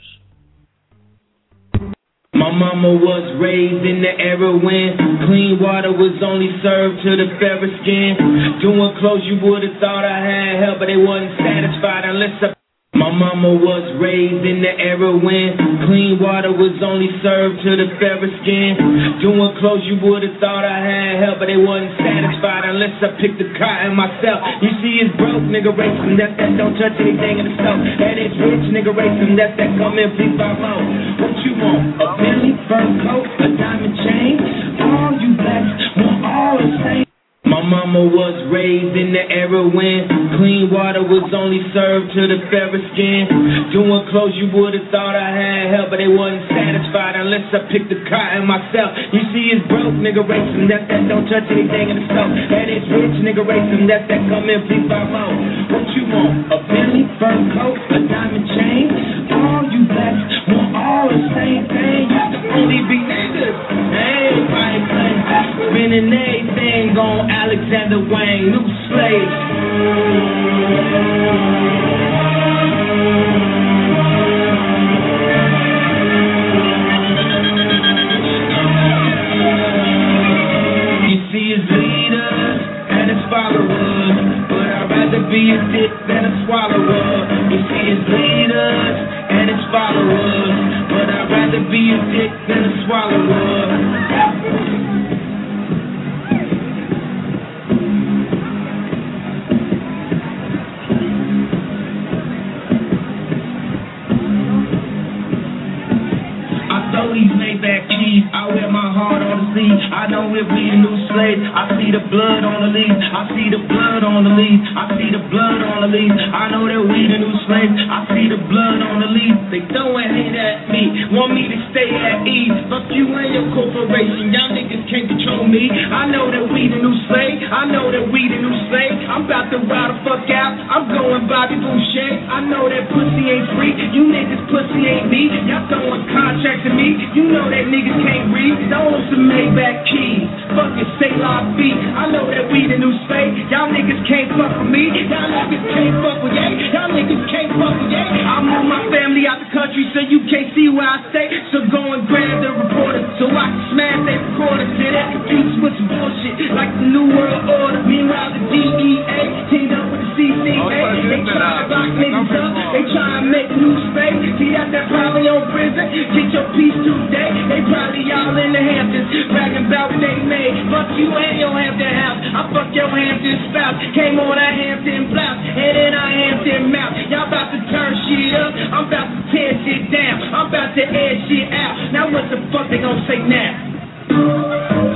My mama was raised in the era when clean water was only served to the fairer skin. Doing clothes you would have thought I had help, but they wasn't satisfied unless I... My mama was raised in the era when clean water was only served to the fairer skin. Doing clothes you would have thought I had help, but they wasn't satisfied unless I picked the cotton myself. You see, it's broke, nigga, racism, that's that don't touch anything in the stove. That is rich, nigga, racism, that's that come in, please buy more. What you want? A Bentley, fur coat, a diamond chain? All you blacks want all the same. My mama was raised in the era when clean water was only served to the fairer skin. Doing clothes you would have thought I had help, but they wasn't satisfied unless I picked the cotton myself. You see, it's broke, nigga, racism, that's that don't touch anything in the stove. That is rich, nigga, racism, that's that come in, please buy more. What you want? A Bentley, fur coat, a diamond chain? All you blacks want all the same thing. You can only be niggas. Everybody playing, spinning everything on Alexander Wang, New Slaves. followers, but I'd rather be a dick than a swallower. These Maybach keys, I wear my heart on the sleeve. I know if we the new slaves, I see the blood on the leaves. I see the blood on the leaves. I see the blood on the leaves. I know that we the new slaves. I see the blood on the leaves. They throwing hate at me, want me to stay at ease. Fuck you and your corporation, y'all niggas can't control me. I know that we the new slave. I know that we the new slave. I'm about to wild the fuck out. I'm going Bobby Boucher. I know that pussy ain't free. You niggas pussy ain't me. Y'all throwing contracts at me. You know that niggas can't read. Don't want some Maybach keys. Fucking say la vie. I know that we the new slave. Y'all niggas can't fuck with me. Y'all niggas can't fuck with yay. Y'all niggas can't fuck with yay. I move my family out the country so you can't see where I stay. So go and grab the reporter so I can smash that recorder. Till that confused with some bullshit like the New World Order. Meanwhile the D E A teamed up with the C C A. They try to lock niggas up. They try to make new space. See that that probably on prison. Get your piece today. They probably all in the Hamptons, bragging about what they made. Fuck you and your Hampton house. I fuck your Hampton spouse. Came on a Hampton blouse, and then a Hampton mouth. Y'all about to turn shit up. I'm about to tear shit down. I'm about to air shit out. Now what the fuck they gonna say now?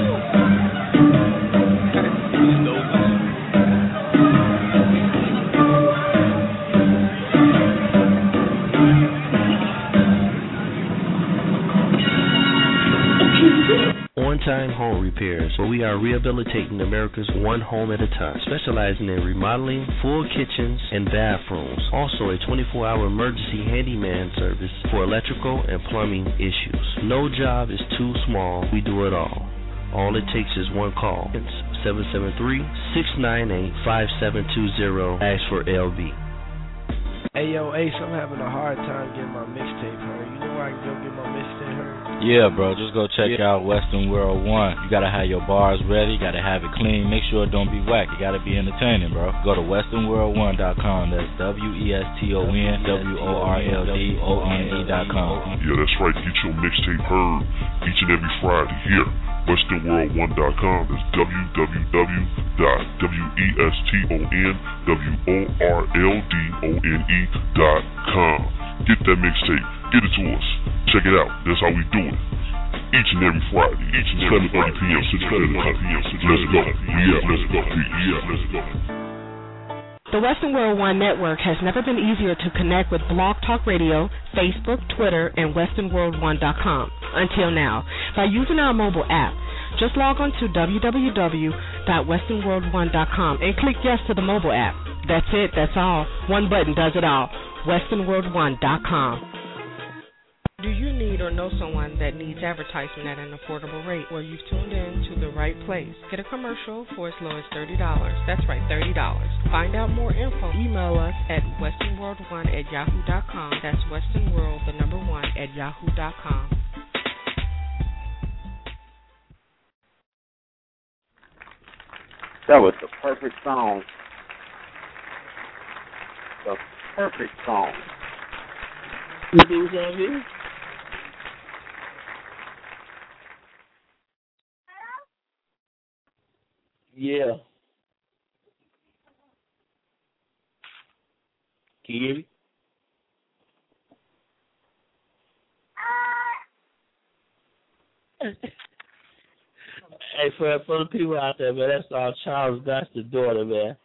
On-Time Home Repairs, where we are rehabilitating America's one home at a time, specializing in remodeling full kitchens and bathrooms. Also a twenty-four hour emergency handyman service for electrical and plumbing issues. No job is too small. We do it all. All it takes is one call. It's seven seven three, six nine eight, five seven two zero. Ask for L B. Hey, yo, Ace, I'm having a hard time getting my mixtape heard. You know where I can go get my mixtape heard? Yeah, bro, just go check yeah. out Western World One. You gotta have your bars ready, you gotta have it clean, make sure it don't be whack. You gotta be entertaining, bro. Go to western world one dot com. That's W E S T O N W O R L D O N E dot com. Yeah, that's right. Get your mixtape heard each and every Friday here. western world one dot com. That's w w w dot w e s t o n w o r l d o n e dot com. Get that mixtape. Get it to us. Check it out. That's how we do it. Each and every Friday. Each and every seven thirty p.m. six thirty p.m. Let's go. Yeah, let's go. Yeah, let's go. The Western World One Network has never been easier to connect with Blog Talk Radio, Facebook, Twitter, and western world one dot com until now by using our mobile app. Just log on to w w w dot western world one dot com and click yes to the mobile app. That's it. That's all. One button does it all. western world one dot com. Do you need or know someone that needs advertisement at an affordable rate? Well, you've tuned in to the right place. Get a commercial for as low as thirty dollars. That's right, thirty dollars. Find out more info. Email us at western world one at yahoo dot com. That's westernworld, the number one, at yahoo dot com. That was the perfect song. The perfect song. You think it's on here? Yeah. Can you hear me? Hey, for for the people out there, man, that's our Charles Baxter's daughter, man.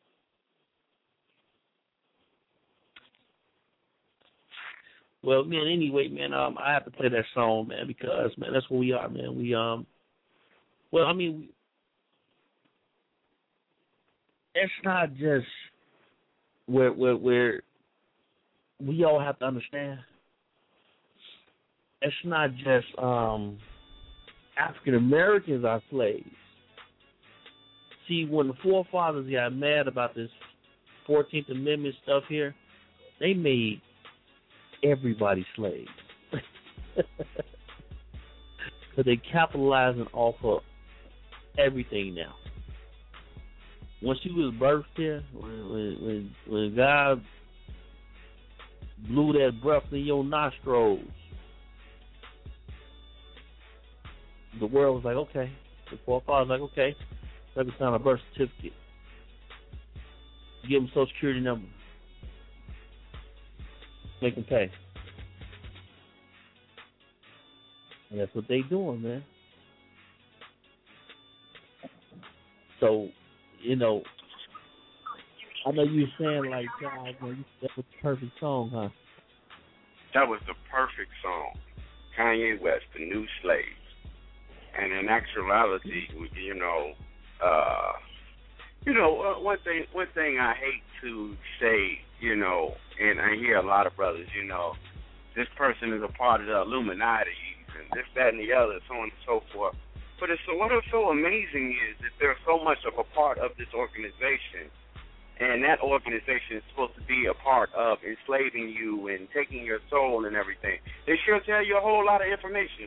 Well, man, anyway, man, um, I have to play that song, man, because, man, that's where we are, man. We, um, well, I mean, it's not just where, where, where we all have to understand. It's not just um, African Americans are slaves. See, when the forefathers got mad about this fourteenth Amendment stuff here, they made everybody slaves. Because they capitalizing off of everything now. When she was birthed here, when when when, when God blew that breath in your nostrils. The world was like, okay. The forefathers was like, okay, let me sign a birth certificate. Give them Social Security number. Make them pay. And that's what they doing, man. So, you know, I know you were saying like, God, man, that was the perfect song, huh? That was the perfect song. Kanye West, The New Slave. And in actuality, you know, uh, you know, uh, one thing, one thing I hate to say, you know, and I hear a lot of brothers, you know, this person is a part of the Illuminati and this, that, and the other, so on and so forth. But it's so, what is so amazing is that they're so much of a part of this organization, and that organization is supposed to be a part of enslaving you and taking your soul and everything. They sure tell you a whole lot of information.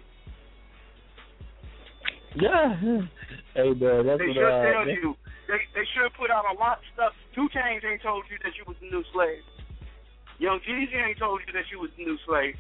Yeah, hey man, that's they what sure uh, tell they, you. They they sure put out a lot of stuff. Two Chainz ain't told you that you was the new slave. Young Jeezy ain't told you that you was the new slave.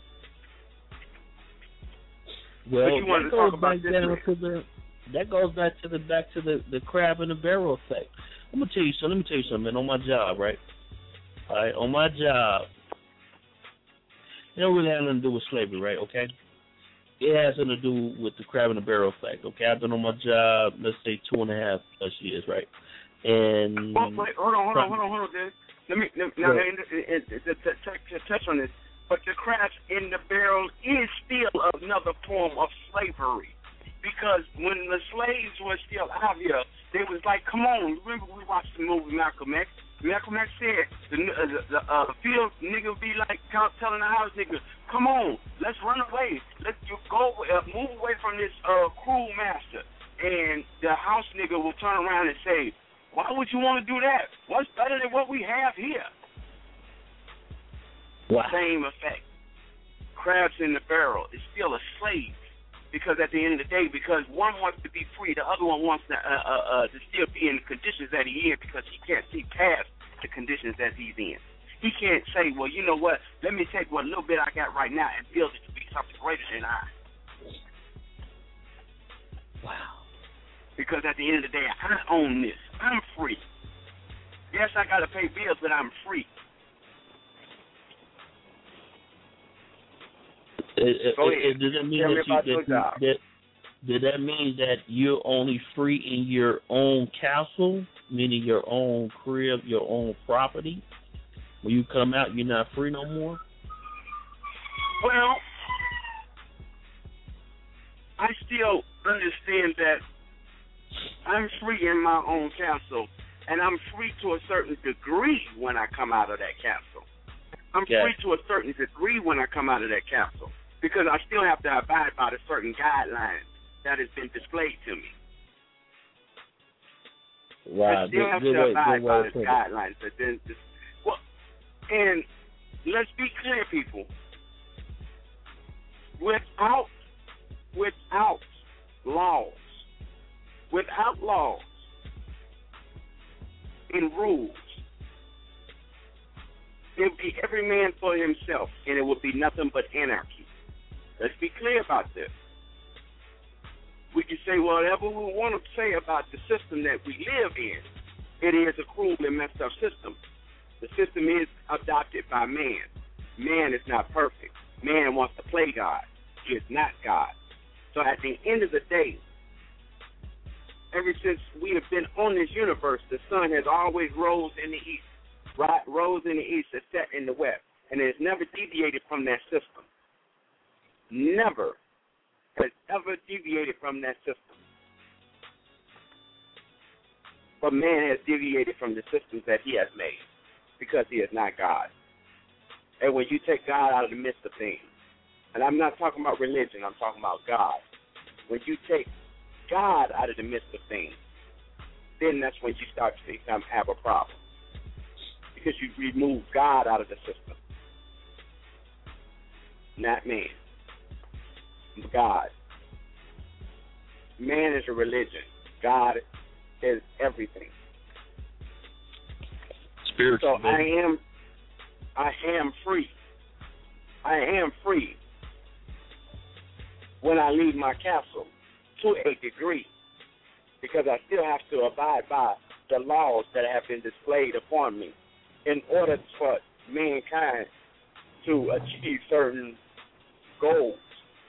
Well, but you wanted that to talk goes about back this down to the that goes back to the back to the, the crab in the barrel effect. I'm gonna tell you something. Let me tell you something. Man, on my job, right? All right, on my job, it don't really have nothing to do with slavery, right? Okay. It has something to do with the crab in the barrel effect. Okay, I've been on my job, let's say two and a half plus years, right? And well, wait, hold on, hold on, hold on, hold on, Dennis. Let me let, now yeah. and, and, and, to touch on this. But the crabs in the barrel is still another form of slavery, because when the slaves were still out here, they was like, "Come on!" Remember we watched the movie Malcolm X. Malcolm X said the uh, the, the uh, field nigga be like telling the house nigga, "Come on, let's run away. Let's you go uh, move away from this uh, cruel master." And the house nigga will turn around and say, "Why would you want to do that? What's better than what we have here?" Wow. Same effect. Crabs in the barrel is still a slave, because at the end of the day, because one wants to be free, the other one wants to, uh, uh, uh, to still be in the conditions that he is, because he can't see past the conditions that he's in. He can't say, well, you know what, let me take what little bit I got right now and build it to be something greater than I. Wow. Because at the end of the day, I own this. I'm free. Yes, I got to pay bills, but I'm free. It, Go it, ahead. it, does that mean Tell me that, about you, your that, job. that did that mean that you're only free in your own castle, meaning your own crib, your own property? When you come out, you're not free no more? Well, I still understand that I'm free in my own castle, and I'm free to a certain degree when I come out of that castle. I'm Okay. free to a certain degree when I come out of that castle, because I still have to abide by the certain guidelines that has been displayed to me. Wow. I still Good, have good to way, abide good by way the to put it. guidelines. But then, this, well, and let's be clear, people. Without, without laws, without laws and rules, it would be every man for himself, and it would be nothing but anarchy. Let's be clear about this. We can say whatever we want to say about the system that we live in. It is a cruel and messed up system. The system is adopted by man. Man is not perfect. Man wants to play God. He is not God. So at the end of the day, ever since we have been on this universe, the sun has always rose in the east. Right, rose in the east and set in the west, and it has never deviated from that system. Never has ever deviated from that system. But man has deviated from the systems that he has made, because he is not God. And when you take God out of the midst of things, and I'm not talking about religion, I'm talking about God. When you take God out of the midst of things, then that's when you start to become, have a problem. Because you remove God out of the system. Not man. God. Man is a religion. God is everything. Spiritual. So I am I am free. I am free when I leave my castle to a degree, because I still have to abide by the laws that have been displayed upon me in order for mankind to achieve certain goals.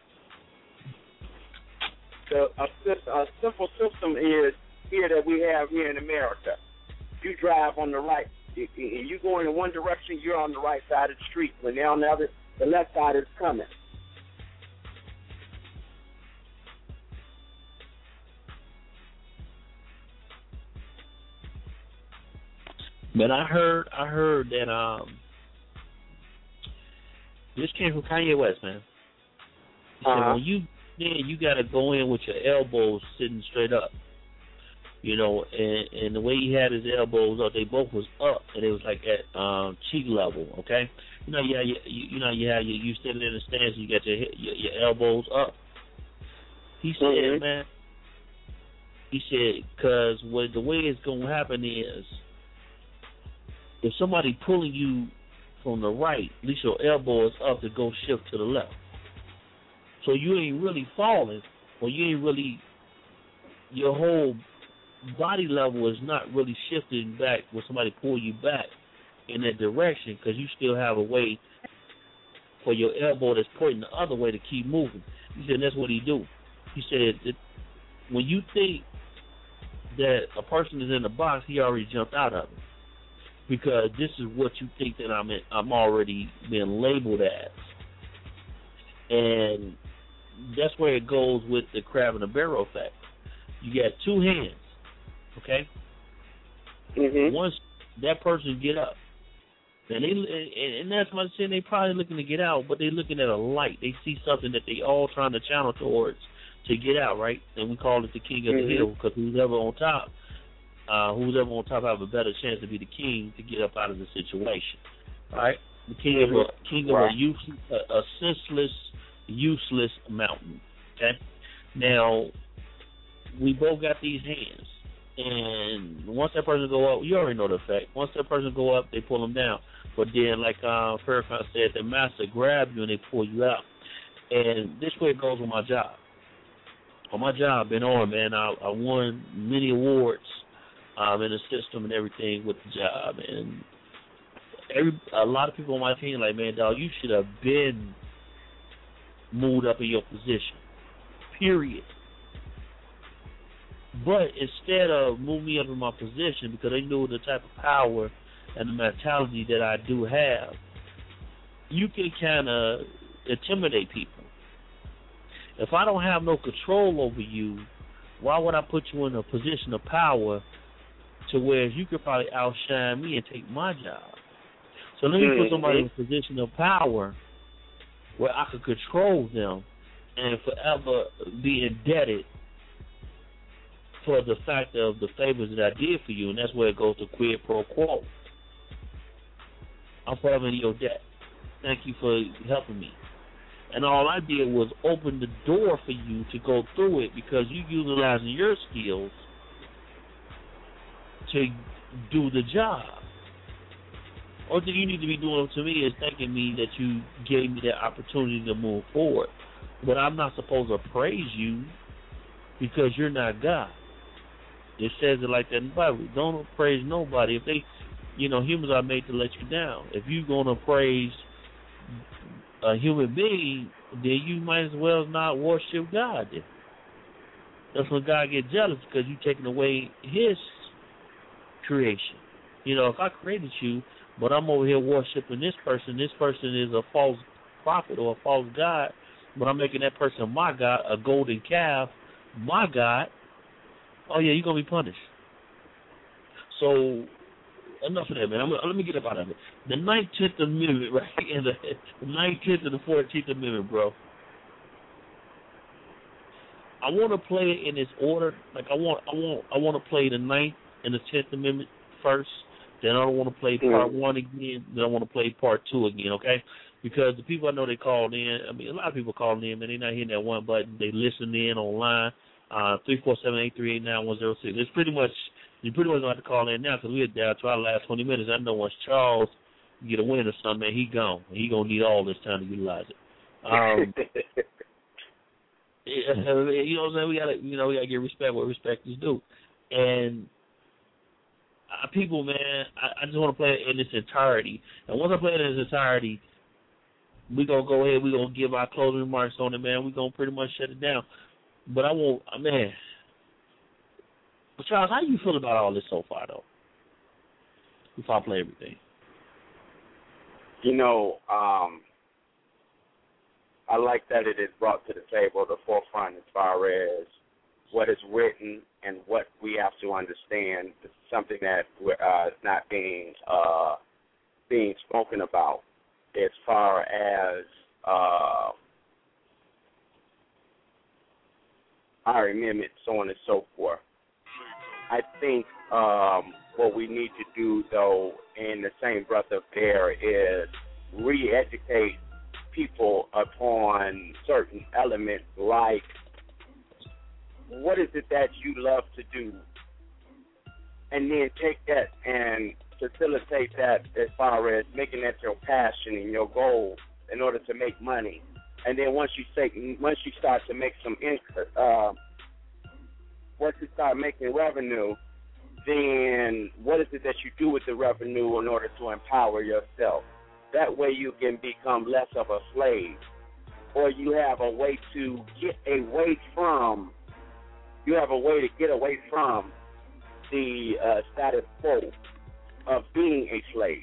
The, a, a simple system is here that we have here in America. You drive on the right, and you go in one direction, you're on the right side of the street. When they're on the other, the left side is coming. But I heard, I heard that um, this came from Kanye West, man. He said, Uh-huh. when you then you got to go in with your elbows sitting straight up, you know, and and the way he had his elbows up, they both was up, and it was like at um, cheek level, okay. You know, yeah, you, you know, you have you you sitting in the stance, you got your your, your elbows up. He said, mm-hmm. man, he said, because what the way it's gonna happen is, if somebody pulling you from the right, at least your elbow is up to go shift to the left. So you ain't really falling, or you ain't really, your whole body level is not really shifting back when somebody pull you back in that direction, because you still have a way for your elbow that's pointing the other way to keep moving. He said that's what he do. He said that when you think that a person is in the box, he already jumped out of it, because this is what you think that I'm in, I'm already being labeled as. And that's where it goes with the crab and the barrel effect. You got two hands, okay? Mm-hmm. Once that person get up, and they and, and that's what I'm saying, they probably looking to get out, but they looking at a light. They see something that they all trying to channel towards to get out, right? And we call it the king of mm-hmm. the hill, because who's ever on top, uh, who's ever on top have a better chance to be the king to get up out of the situation, all right? The king mm-hmm. of a king of right. a, use, a, a senseless, useless mountain. Okay. Now we both got these hands, and once that person go up, you already know the effect. Once that person go up, they pull them down. But then, like uh, Farrakhan said, the master grab you and they pull you out. And this way it goes with my job. On my job, been on, man. I, I won many awards um, in the system and everything with the job, and every a lot of people on my team like, man, dog, you should have been moved up in your position, period. But instead of moving me up in my position, because they knew the type of power and the mentality that I do have, you can kind of intimidate people. If I don't have no control over you, why would I put you in a position of power to where you could probably outshine me and take my job? So let me put somebody in a position of power where I could control them and forever be indebted for the fact of the favors that I did for you, and that's where it goes to quid pro quo. I'm forever in your debt. Thank you for helping me. And all I did was open the door for you to go through it, because you utilizing your skills to do the job. All thing you need to be doing to me is thanking me that you gave me that opportunity to move forward. But I'm not supposed to praise you because you're not God. It says it like that in the Bible. Don't praise nobody. If they, you know, humans are made to let you down. If you're going to praise a human being, then you might as well not worship God then. That's when God gets jealous, because you're taking away his creation. You know, if I created you, but I'm over here worshiping this person, this person is a false prophet or a false god, but I'm making that person my God, a golden calf, my God, oh yeah, you're going to be punished. So, enough of that, man. I'm, let me get up out of it. The nineteenth Amendment, right? And the, the nineteenth and the fourteenth Amendment, bro. I want to play it in its order. Like, I want I want, I want to play the ninth and the tenth Amendment first. Then I don't want to play part mm-hmm. one again. Then I want to play part two again, okay? Because the people I know they called in, I mean, a lot of people called in, man. They're not hitting that one button. They listen in online. Uh, three four seven, eight three eight, nine one zero six. It's pretty much, you pretty much don't have to call in now, because we had down to our last twenty minutes. I know once Charles get a win or something, man, he gone. He gonna need all this time to utilize it. Um, you know what I'm saying? We gotta, you know, we gotta give respect where respect is due. And uh, people, man, I, I just want to play it in its entirety. And once I play it in its entirety, we gonna go ahead. We gonna give our closing remarks on it, man. We gonna pretty much shut it down. But I won't, uh, man. But Charles, how do you feel about all this so far, though? Before I play everything. You know, um, I like that it is brought to the table, the forefront, as far as what is written and what we have to understand. It's something that uh, is not being uh, being spoken about as far as uh, our amendment, so on and so forth. I think um, what we need to do, though, in the same breath of air, is re-educate people upon certain elements like what is it that you love to do, and then take that and facilitate that as far as making that your passion and your goal in order to make money. And then once you take, once you start to make some income, uh, once you start making revenue, then what is it that you do with the revenue in order to empower yourself? That way you can become less of a slave, or you have a way to get away from, you have a way to get away from the uh, status quo of being a slave.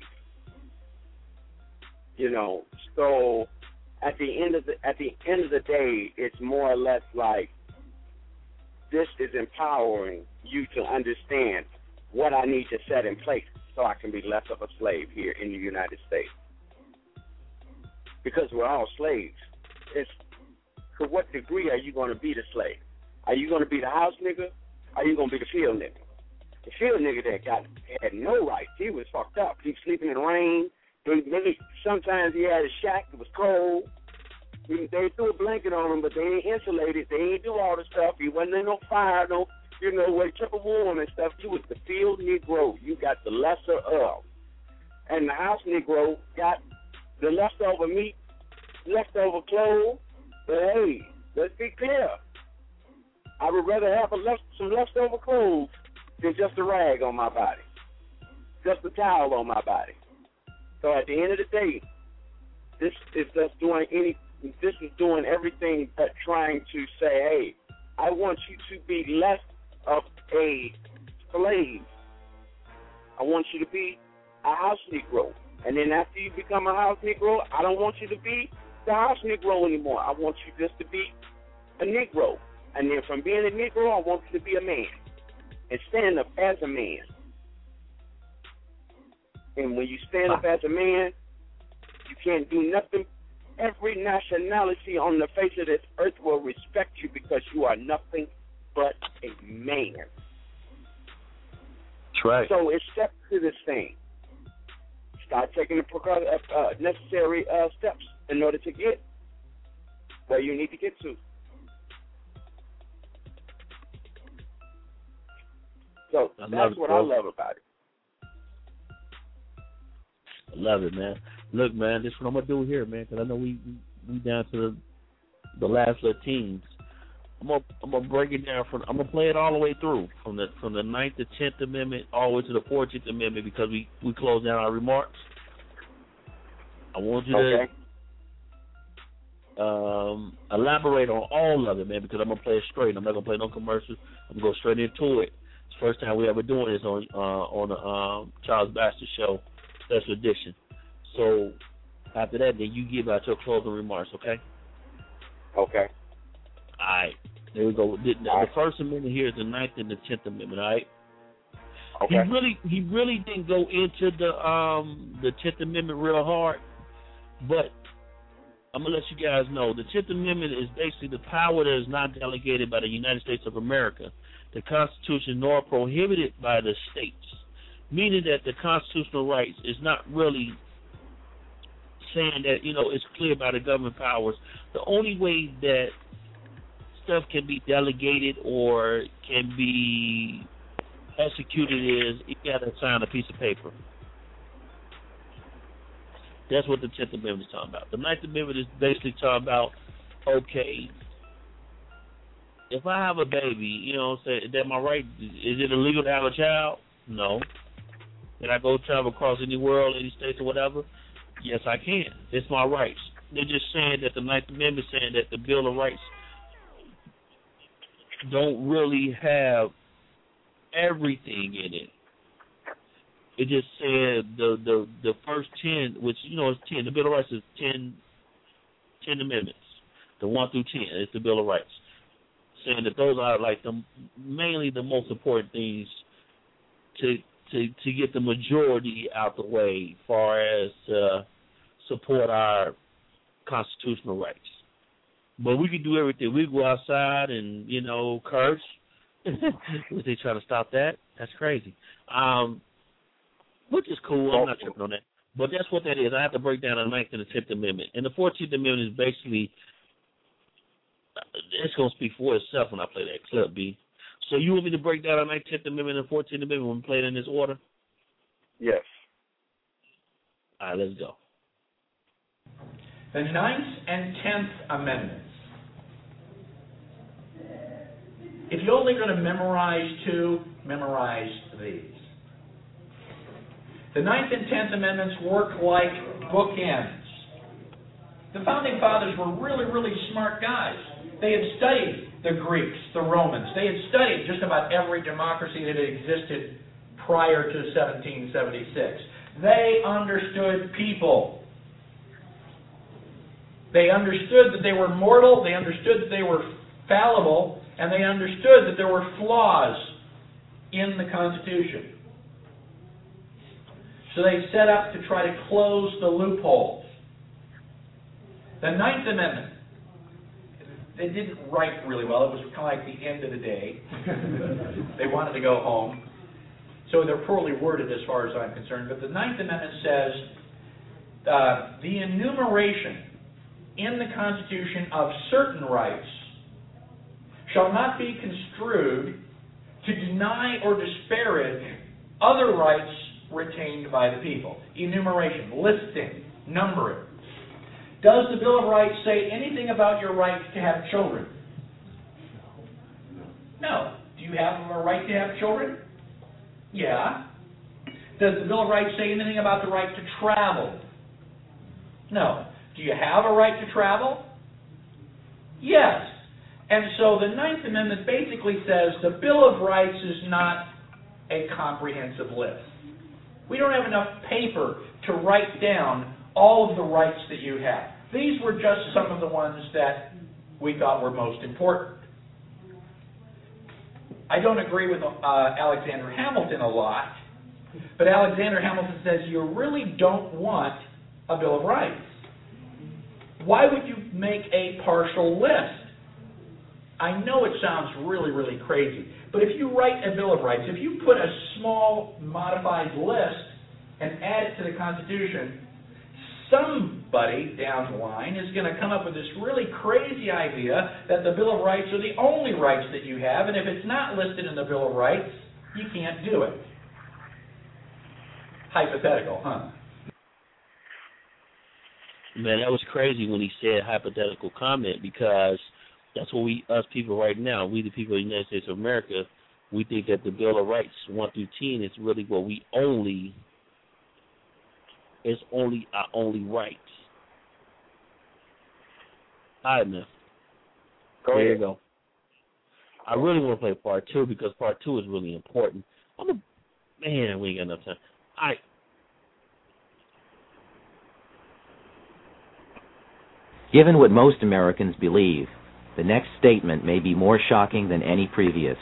You know, so at the end of the at the end of the day, it's more or less like this is empowering you to understand what I need to set in place so I can be less of a slave here in the United States. Because we're all slaves. It's, to what degree are you going to be the slave? Are you going to be the house nigga? Are you going to be the field nigga? The field nigga that got had no rights. He was fucked up. He was sleeping in the rain. They, they, sometimes he had a shack that was cold. They, they threw a blanket on him, but they ain't insulated. They ain't do all the stuff. He wasn't in no fire, no, you know, where he kept a warm and stuff. He was the field Negro. You got the lesser of. And the house Negro got the leftover meat, leftover clothes. But hey, let's be clear. I would rather have a left, some leftover clothes than just a rag on my body, just a towel on my body. So at the end of the day, this is just doing any. This is doing everything but trying to say, hey, I want you to be less of a slave. I want you to be a house Negro. And then after you become a house Negro, I don't want you to be the house Negro anymore. I want you just to be a Negro. And then from being a Negro, I want you to be a man and stand up as a man. And when you stand up as a man, you can't do nothing. Every nationality on the face of this earth will respect you because you are nothing but a man. That's right. So it's step to this thing. Start taking the uh, necessary uh, steps in order to get where you need to get to. So I that's it, what bro. I love about it. I love it, man. Look, man, this is what I'm gonna do here, man, because I know we we down to the the last little teams. I'm gonna I'm gonna break it down from. I'm gonna play it all the way through from the from the ninth to tenth Amendment all the way to the fourteenth Amendment because we we close down our remarks. I want you okay. to um, elaborate on all of it, man, because I'm gonna play it straight. I'm not gonna play no commercials. I'm gonna go straight into it. It's the first time we ever doing this on uh, on the um, Charles Baxter Show Special Edition. So after that, then you give out your closing remarks, okay? Okay. All right. There we go. The, the, right. the First Amendment here is the Ninth and the Tenth Amendment, all right? Okay. He really, he really didn't go into the um the Tenth Amendment real hard, but I'm gonna let you guys know the Tenth Amendment is basically the power that is not delegated by the United States of America, the Constitution, nor prohibited by the states, meaning that the constitutional rights is not really saying that, you know, it's clear by the government powers. The only way that stuff can be delegated or can be executed is you got to sign a piece of paper. That's what the tenth Amendment is talking about. The ninth Amendment is basically talking about, okay, if I have a baby, you know what I'm saying, is that my right? Is it illegal to have a child? No. Can I go travel across any world, any states or whatever? Yes, I can. It's my rights. They're just saying that the ninth Amendment saying that the Bill of Rights don't really have everything in it. It just said the, the, the first ten, which, you know, is ten. The Bill of Rights is ten, ten amendments. The one through ten is the Bill of Rights. Saying that those are like the mainly the most important things to to to get the majority out the way as far as uh, support our constitutional rights. But we can do everything. We go outside and, you know, curse. Was they trying to stop that? That's crazy. Um, which is cool. I'm not tripping on that. But that's what that is. I have to break down the ninth and the tenth Amendment. And the fourteenth Amendment is basically, it's going to speak for itself when I play that clip, B. So you want me to break down the ninth, tenth Amendment, and fourteenth Amendment when we play it in this order? Yes. All right, let's go. The ninth and tenth Amendments. If you're only going to memorize two, memorize these. The ninth and tenth Amendments work like bookends. The Founding Fathers were really, really smart guys. They had studied the Greeks, the Romans. They had studied just about every democracy that had existed prior to seventeen seventy-six. They understood people. They understood that they were mortal, they understood that they were fallible, and they understood that there were flaws in the Constitution. So they set up to try to close the loopholes. The Ninth Amendment, they didn't write really well. It was kind of like the end of the day. They wanted to go home. So they're poorly worded as far as I'm concerned. But the Ninth Amendment says uh, the enumeration in the Constitution of certain rights shall not be construed to deny or disparage other rights retained by the people. Enumeration, listing, numbering. Does the Bill of Rights say anything about your right to have children? No. Do you have a right to have children? Yeah. Does the Bill of Rights say anything about the right to travel? No. Do you have a right to travel? Yes. And so the Ninth Amendment basically says the Bill of Rights is not a comprehensive list. We don't have enough paper to write down all of the rights that you have. These were just some of the ones that we thought were most important. I don't agree with uh, Alexander Hamilton a lot, but Alexander Hamilton says you really don't want a Bill of Rights. Why would you make a partial list? I know it sounds really, really crazy, but if you write a Bill of Rights, if you put a small modified list and add it to the Constitution, somebody down the line is going to come up with this really crazy idea that the Bill of Rights are the only rights that you have, and if it's not listed in the Bill of Rights, you can't do it. Hypothetical, huh? Man, that was crazy when he said hypothetical comment, because that's what we, us people right now, we the people of the United States of America, we think that the Bill of Rights one through ten is really what we only, it's only our only rights. All right, man. Go there ahead. you go. I really want to play part two because part two is really important. I'm a, man, we ain't got enough time. All right. Given what most Americans believe, the next statement may be more shocking than any previous.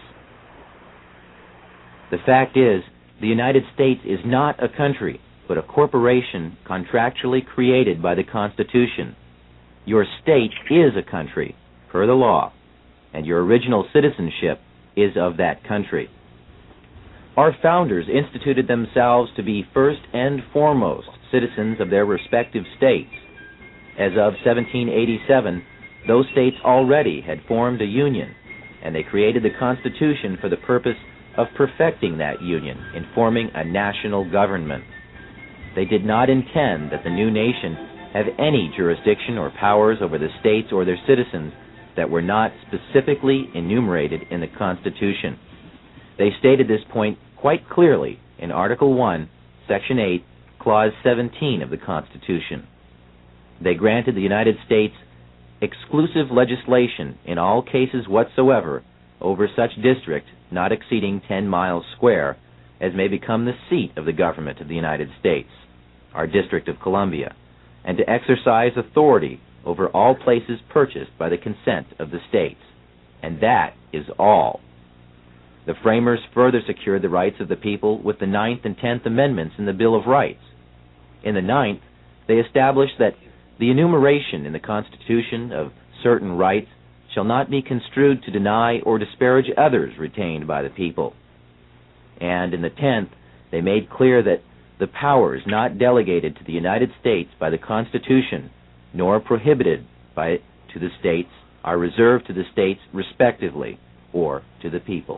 The fact is, the United States is not a country, but a corporation contractually created by the Constitution. Your state is a country, per the law, and your original citizenship is of that country. Our founders instituted themselves to be first and foremost citizens of their respective states. As of seventeen eighty-seven, those states already had formed a union, and they created the Constitution for the purpose of perfecting that union in forming a national government. They did not intend that the new nation have any jurisdiction or powers over the states or their citizens that were not specifically enumerated in the Constitution. They stated this point quite clearly in Article one, Section eight, Clause seventeen of the Constitution. They granted the United States exclusive legislation in all cases whatsoever over such district not exceeding ten miles square as may become the seat of the government of the United States, our District of Columbia, and to exercise authority over all places purchased by the consent of the states. And that is all. The framers further secured the rights of the people with the Ninth and Tenth Amendments in the Bill of Rights. In the Ninth, they established that the enumeration in the Constitution of certain rights shall not be construed to deny or disparage others retained by the people. And in the Tenth, they made clear that the powers not delegated to the United States by the Constitution, nor prohibited by it to the states, are reserved to the states respectively, or to the people.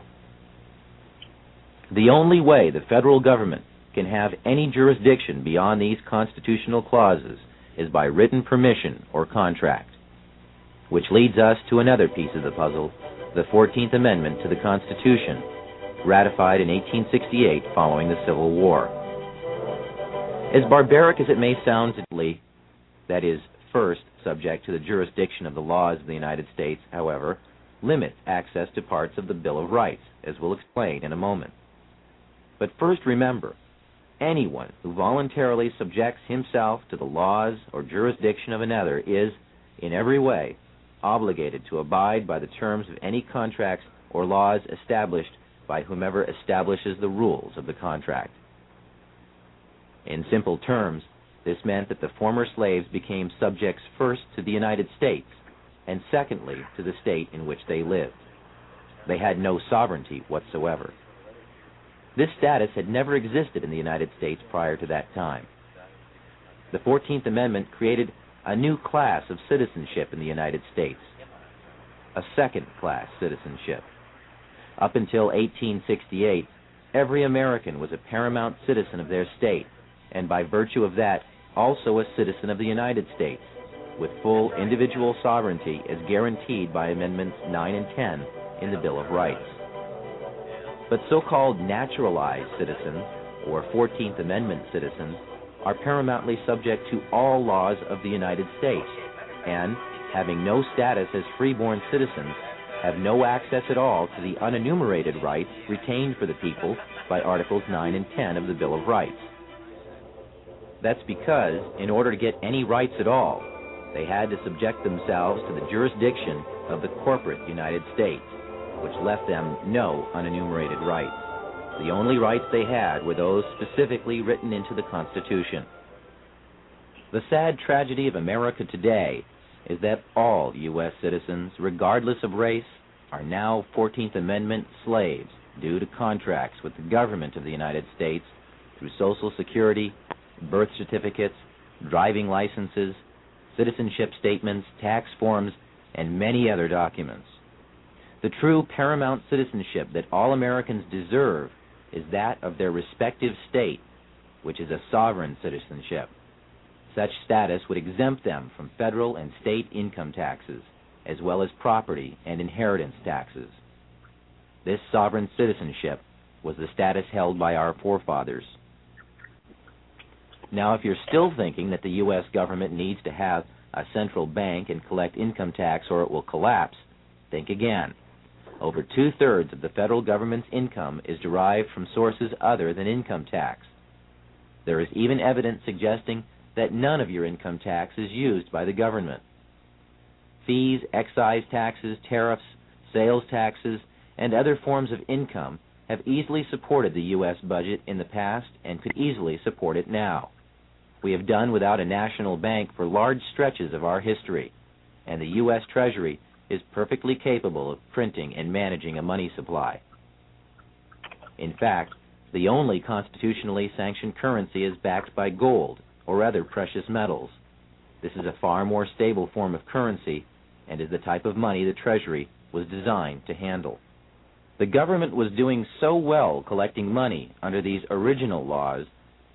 The only way the federal government can have any jurisdiction beyond these constitutional clauses is by written permission or contract, which leads us to another piece of the puzzle, the fourteenth Amendment to the Constitution, ratified in eighteen sixty-eight following the Civil War. As barbaric as it may sound to Lee, that is, first subject to the jurisdiction of the laws of the United States, however, limits access to parts of the Bill of Rights, as we'll explain in a moment. But first remember, anyone who voluntarily subjects himself to the laws or jurisdiction of another is, in every way, obligated to abide by the terms of any contracts or laws established by whomever establishes the rules of the contract. In simple terms, this meant that the former slaves became subjects first to the United States, and secondly to the state in which they lived. They had no sovereignty whatsoever. This status had never existed in the United States prior to that time. The fourteenth Amendment created a new class of citizenship in the United States, a second-class citizenship. Up until eighteen sixty-eight, every American was a paramount citizen of their state, and by virtue of that, also a citizen of the United States, with full individual sovereignty as guaranteed by Amendments nine and ten in the Bill of Rights. But so-called naturalized citizens, or fourteenth Amendment citizens, are paramountly subject to all laws of the United States, and, having no status as freeborn citizens, have no access at all to the unenumerated rights retained for the people by Articles nine and ten of the Bill of Rights. That's because, in order to get any rights at all, they had to subject themselves to the jurisdiction of the corporate United States, which left them no unenumerated rights. The only rights they had were those specifically written into the Constitution. The sad tragedy of America today is that all U S citizens, regardless of race, are now fourteenth Amendment slaves due to contracts with the government of the United States through Social Security, birth certificates, driving licenses, citizenship statements, tax forms, and many other documents. The true paramount citizenship that all Americans deserve is that of their respective state, which is a sovereign citizenship. Such status would exempt them from federal and state income taxes, as well as property and inheritance taxes. This sovereign citizenship was the status held by our forefathers. Now, if you're still thinking that the U S government needs to have a central bank and collect income tax or it will collapse, think again. Over two-thirds of the federal government's income is derived from sources other than income tax. There is even evidence suggesting that none of your income tax is used by the government. Fees, excise taxes, tariffs, sales taxes, and other forms of income have easily supported the U S budget in the past and could easily support it now. We have done without a national bank for large stretches of our history, and the U S Treasury is perfectly capable of printing and managing a money supply. In fact, the only constitutionally sanctioned currency is backed by gold or other precious metals. This is a far more stable form of currency and is the type of money the Treasury was designed to handle. The government was doing so well collecting money under these original laws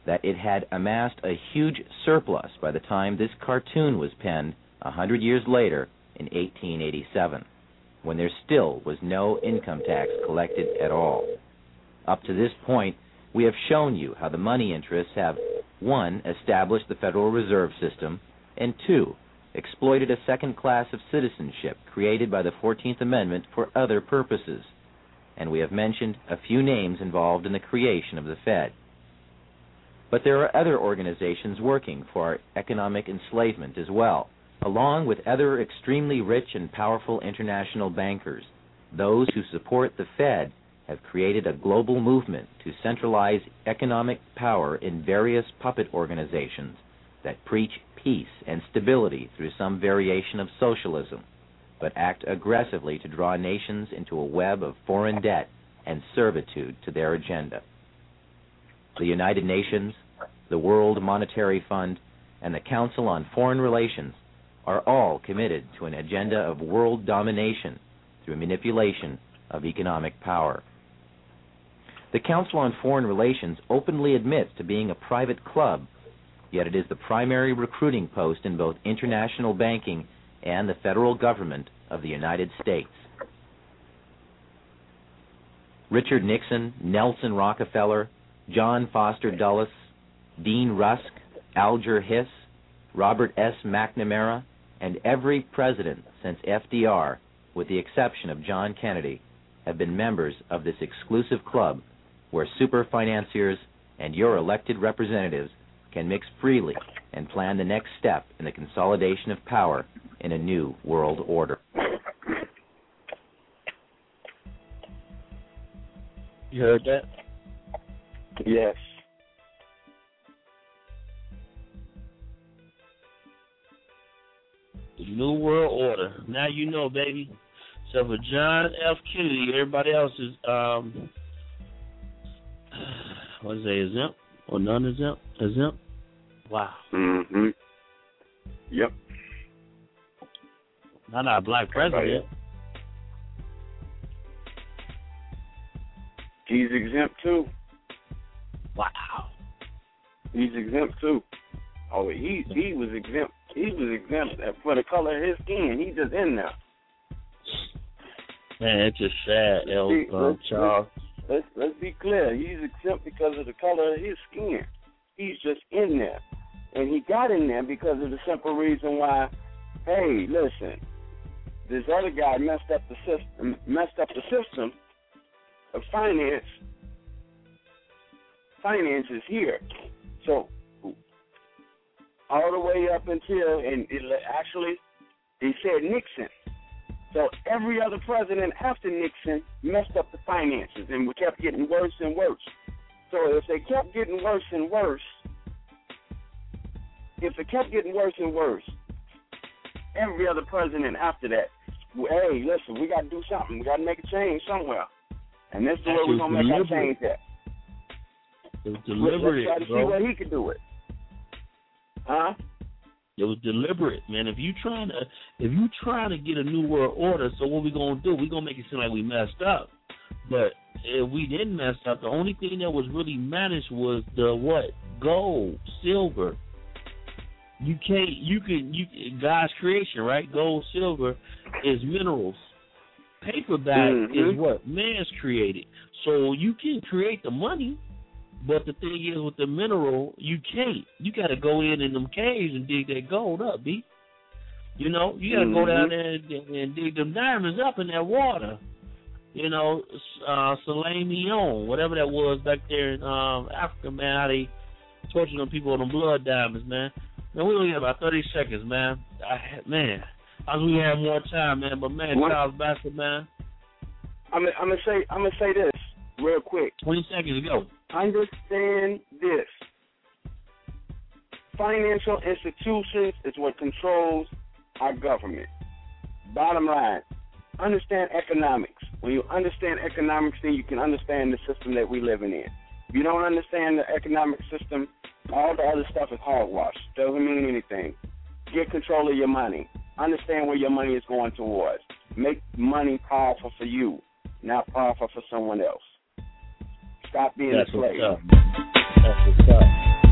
that it had amassed a huge surplus by the time this cartoon was penned a hundred years later in eighteen eighty-seven, when there still was no income tax collected at all. Up to this point, we have shown you how the money interests have, one, established the Federal Reserve System, and two, exploited a second class of citizenship created by the fourteenth Amendment for other purposes. And we have mentioned a few names involved in the creation of the Fed. But there are other organizations working for our economic enslavement as well, along with other extremely rich and powerful international bankers. Those who support the Fed have created a global movement to centralize economic power in various puppet organizations that preach peace and stability through some variation of socialism, but act aggressively to draw nations into a web of foreign debt and servitude to their agenda. The United Nations, the World Monetary Fund, and the Council on Foreign Relations are all committed to an agenda of world domination through manipulation of economic power. The Council on Foreign Relations openly admits to being a private club, yet it is the primary recruiting post in both international banking and the federal government of the United States. Richard Nixon, Nelson Rockefeller, John Foster Dulles, Dean Rusk, Alger Hiss, Robert S. McNamara, and every president since F D R, with the exception of John Kennedy, have been members of this exclusive club where super financiers and your elected representatives can mix freely and plan the next step in the consolidation of power in a new world order. You heard that? Yes. The New World Order. Now you know, baby. So for John F. Kennedy, everybody else is, um, what is it, exempt or non-exempt? Exempt? Wow. Mm-hmm. Yep. Not our black president. He's exempt too. Wow. He's exempt too. Oh, he he was exempt. He was exempt for the color of his skin. He just in there. Man, it's just sad, El See, uh, Charles. Let's let's be clear. He's exempt because of the color of his skin. He's just in there, and he got in there because of the simple reason why. Hey, listen, this other guy messed up the system. Messed up the system of finance. Finance is here, so all the way up until, and it actually, they said Nixon. So every other president after Nixon messed up the finances, and we kept getting worse and worse. So if they kept getting worse and worse, if it kept getting worse and worse, every other president after that, hey, listen, we got to do something. We got to make a change somewhere. And this is the way we're going to make our change at. It was deliberate, Let's try to bro. see where he could do it. Huh? It was deliberate, man. If you trying to, if you trying to get a new world order, so what we gonna do? We gonna make it seem like we messed up. But if we didn't mess up, the only thing that was really managed was the what? Gold, silver. You can't. You can. You God's creation, right? Gold, silver is minerals. Paperback mm-hmm. is what man's created. So you can create the money. But the thing is, with the mineral, you can't. You got to go in in them caves and dig that gold up, B. You know, you got to mm-hmm. go down there and, and dig them diamonds up in that water. You know, uh, Salamion, whatever that was back there in um, Africa, man, how they tortured them people with them blood diamonds, man. Now, we only got about thirty seconds, man. I, man, I was we had more time, man, but, man, what? Charles Bassett, man. I'm I'm gonna say I'm gonna say this real quick. Twenty seconds to go. Understand this. Financial institutions is what controls our government. Bottom line, understand economics. When you understand economics, then you can understand the system that we're living in. If you don't understand the economic system, all the other stuff is hogwash. Doesn't mean anything. Get control of your money. Understand where your money is going towards. Make money powerful for you, not powerful for someone else. Stop being That's a slave. what's up. That's what's up.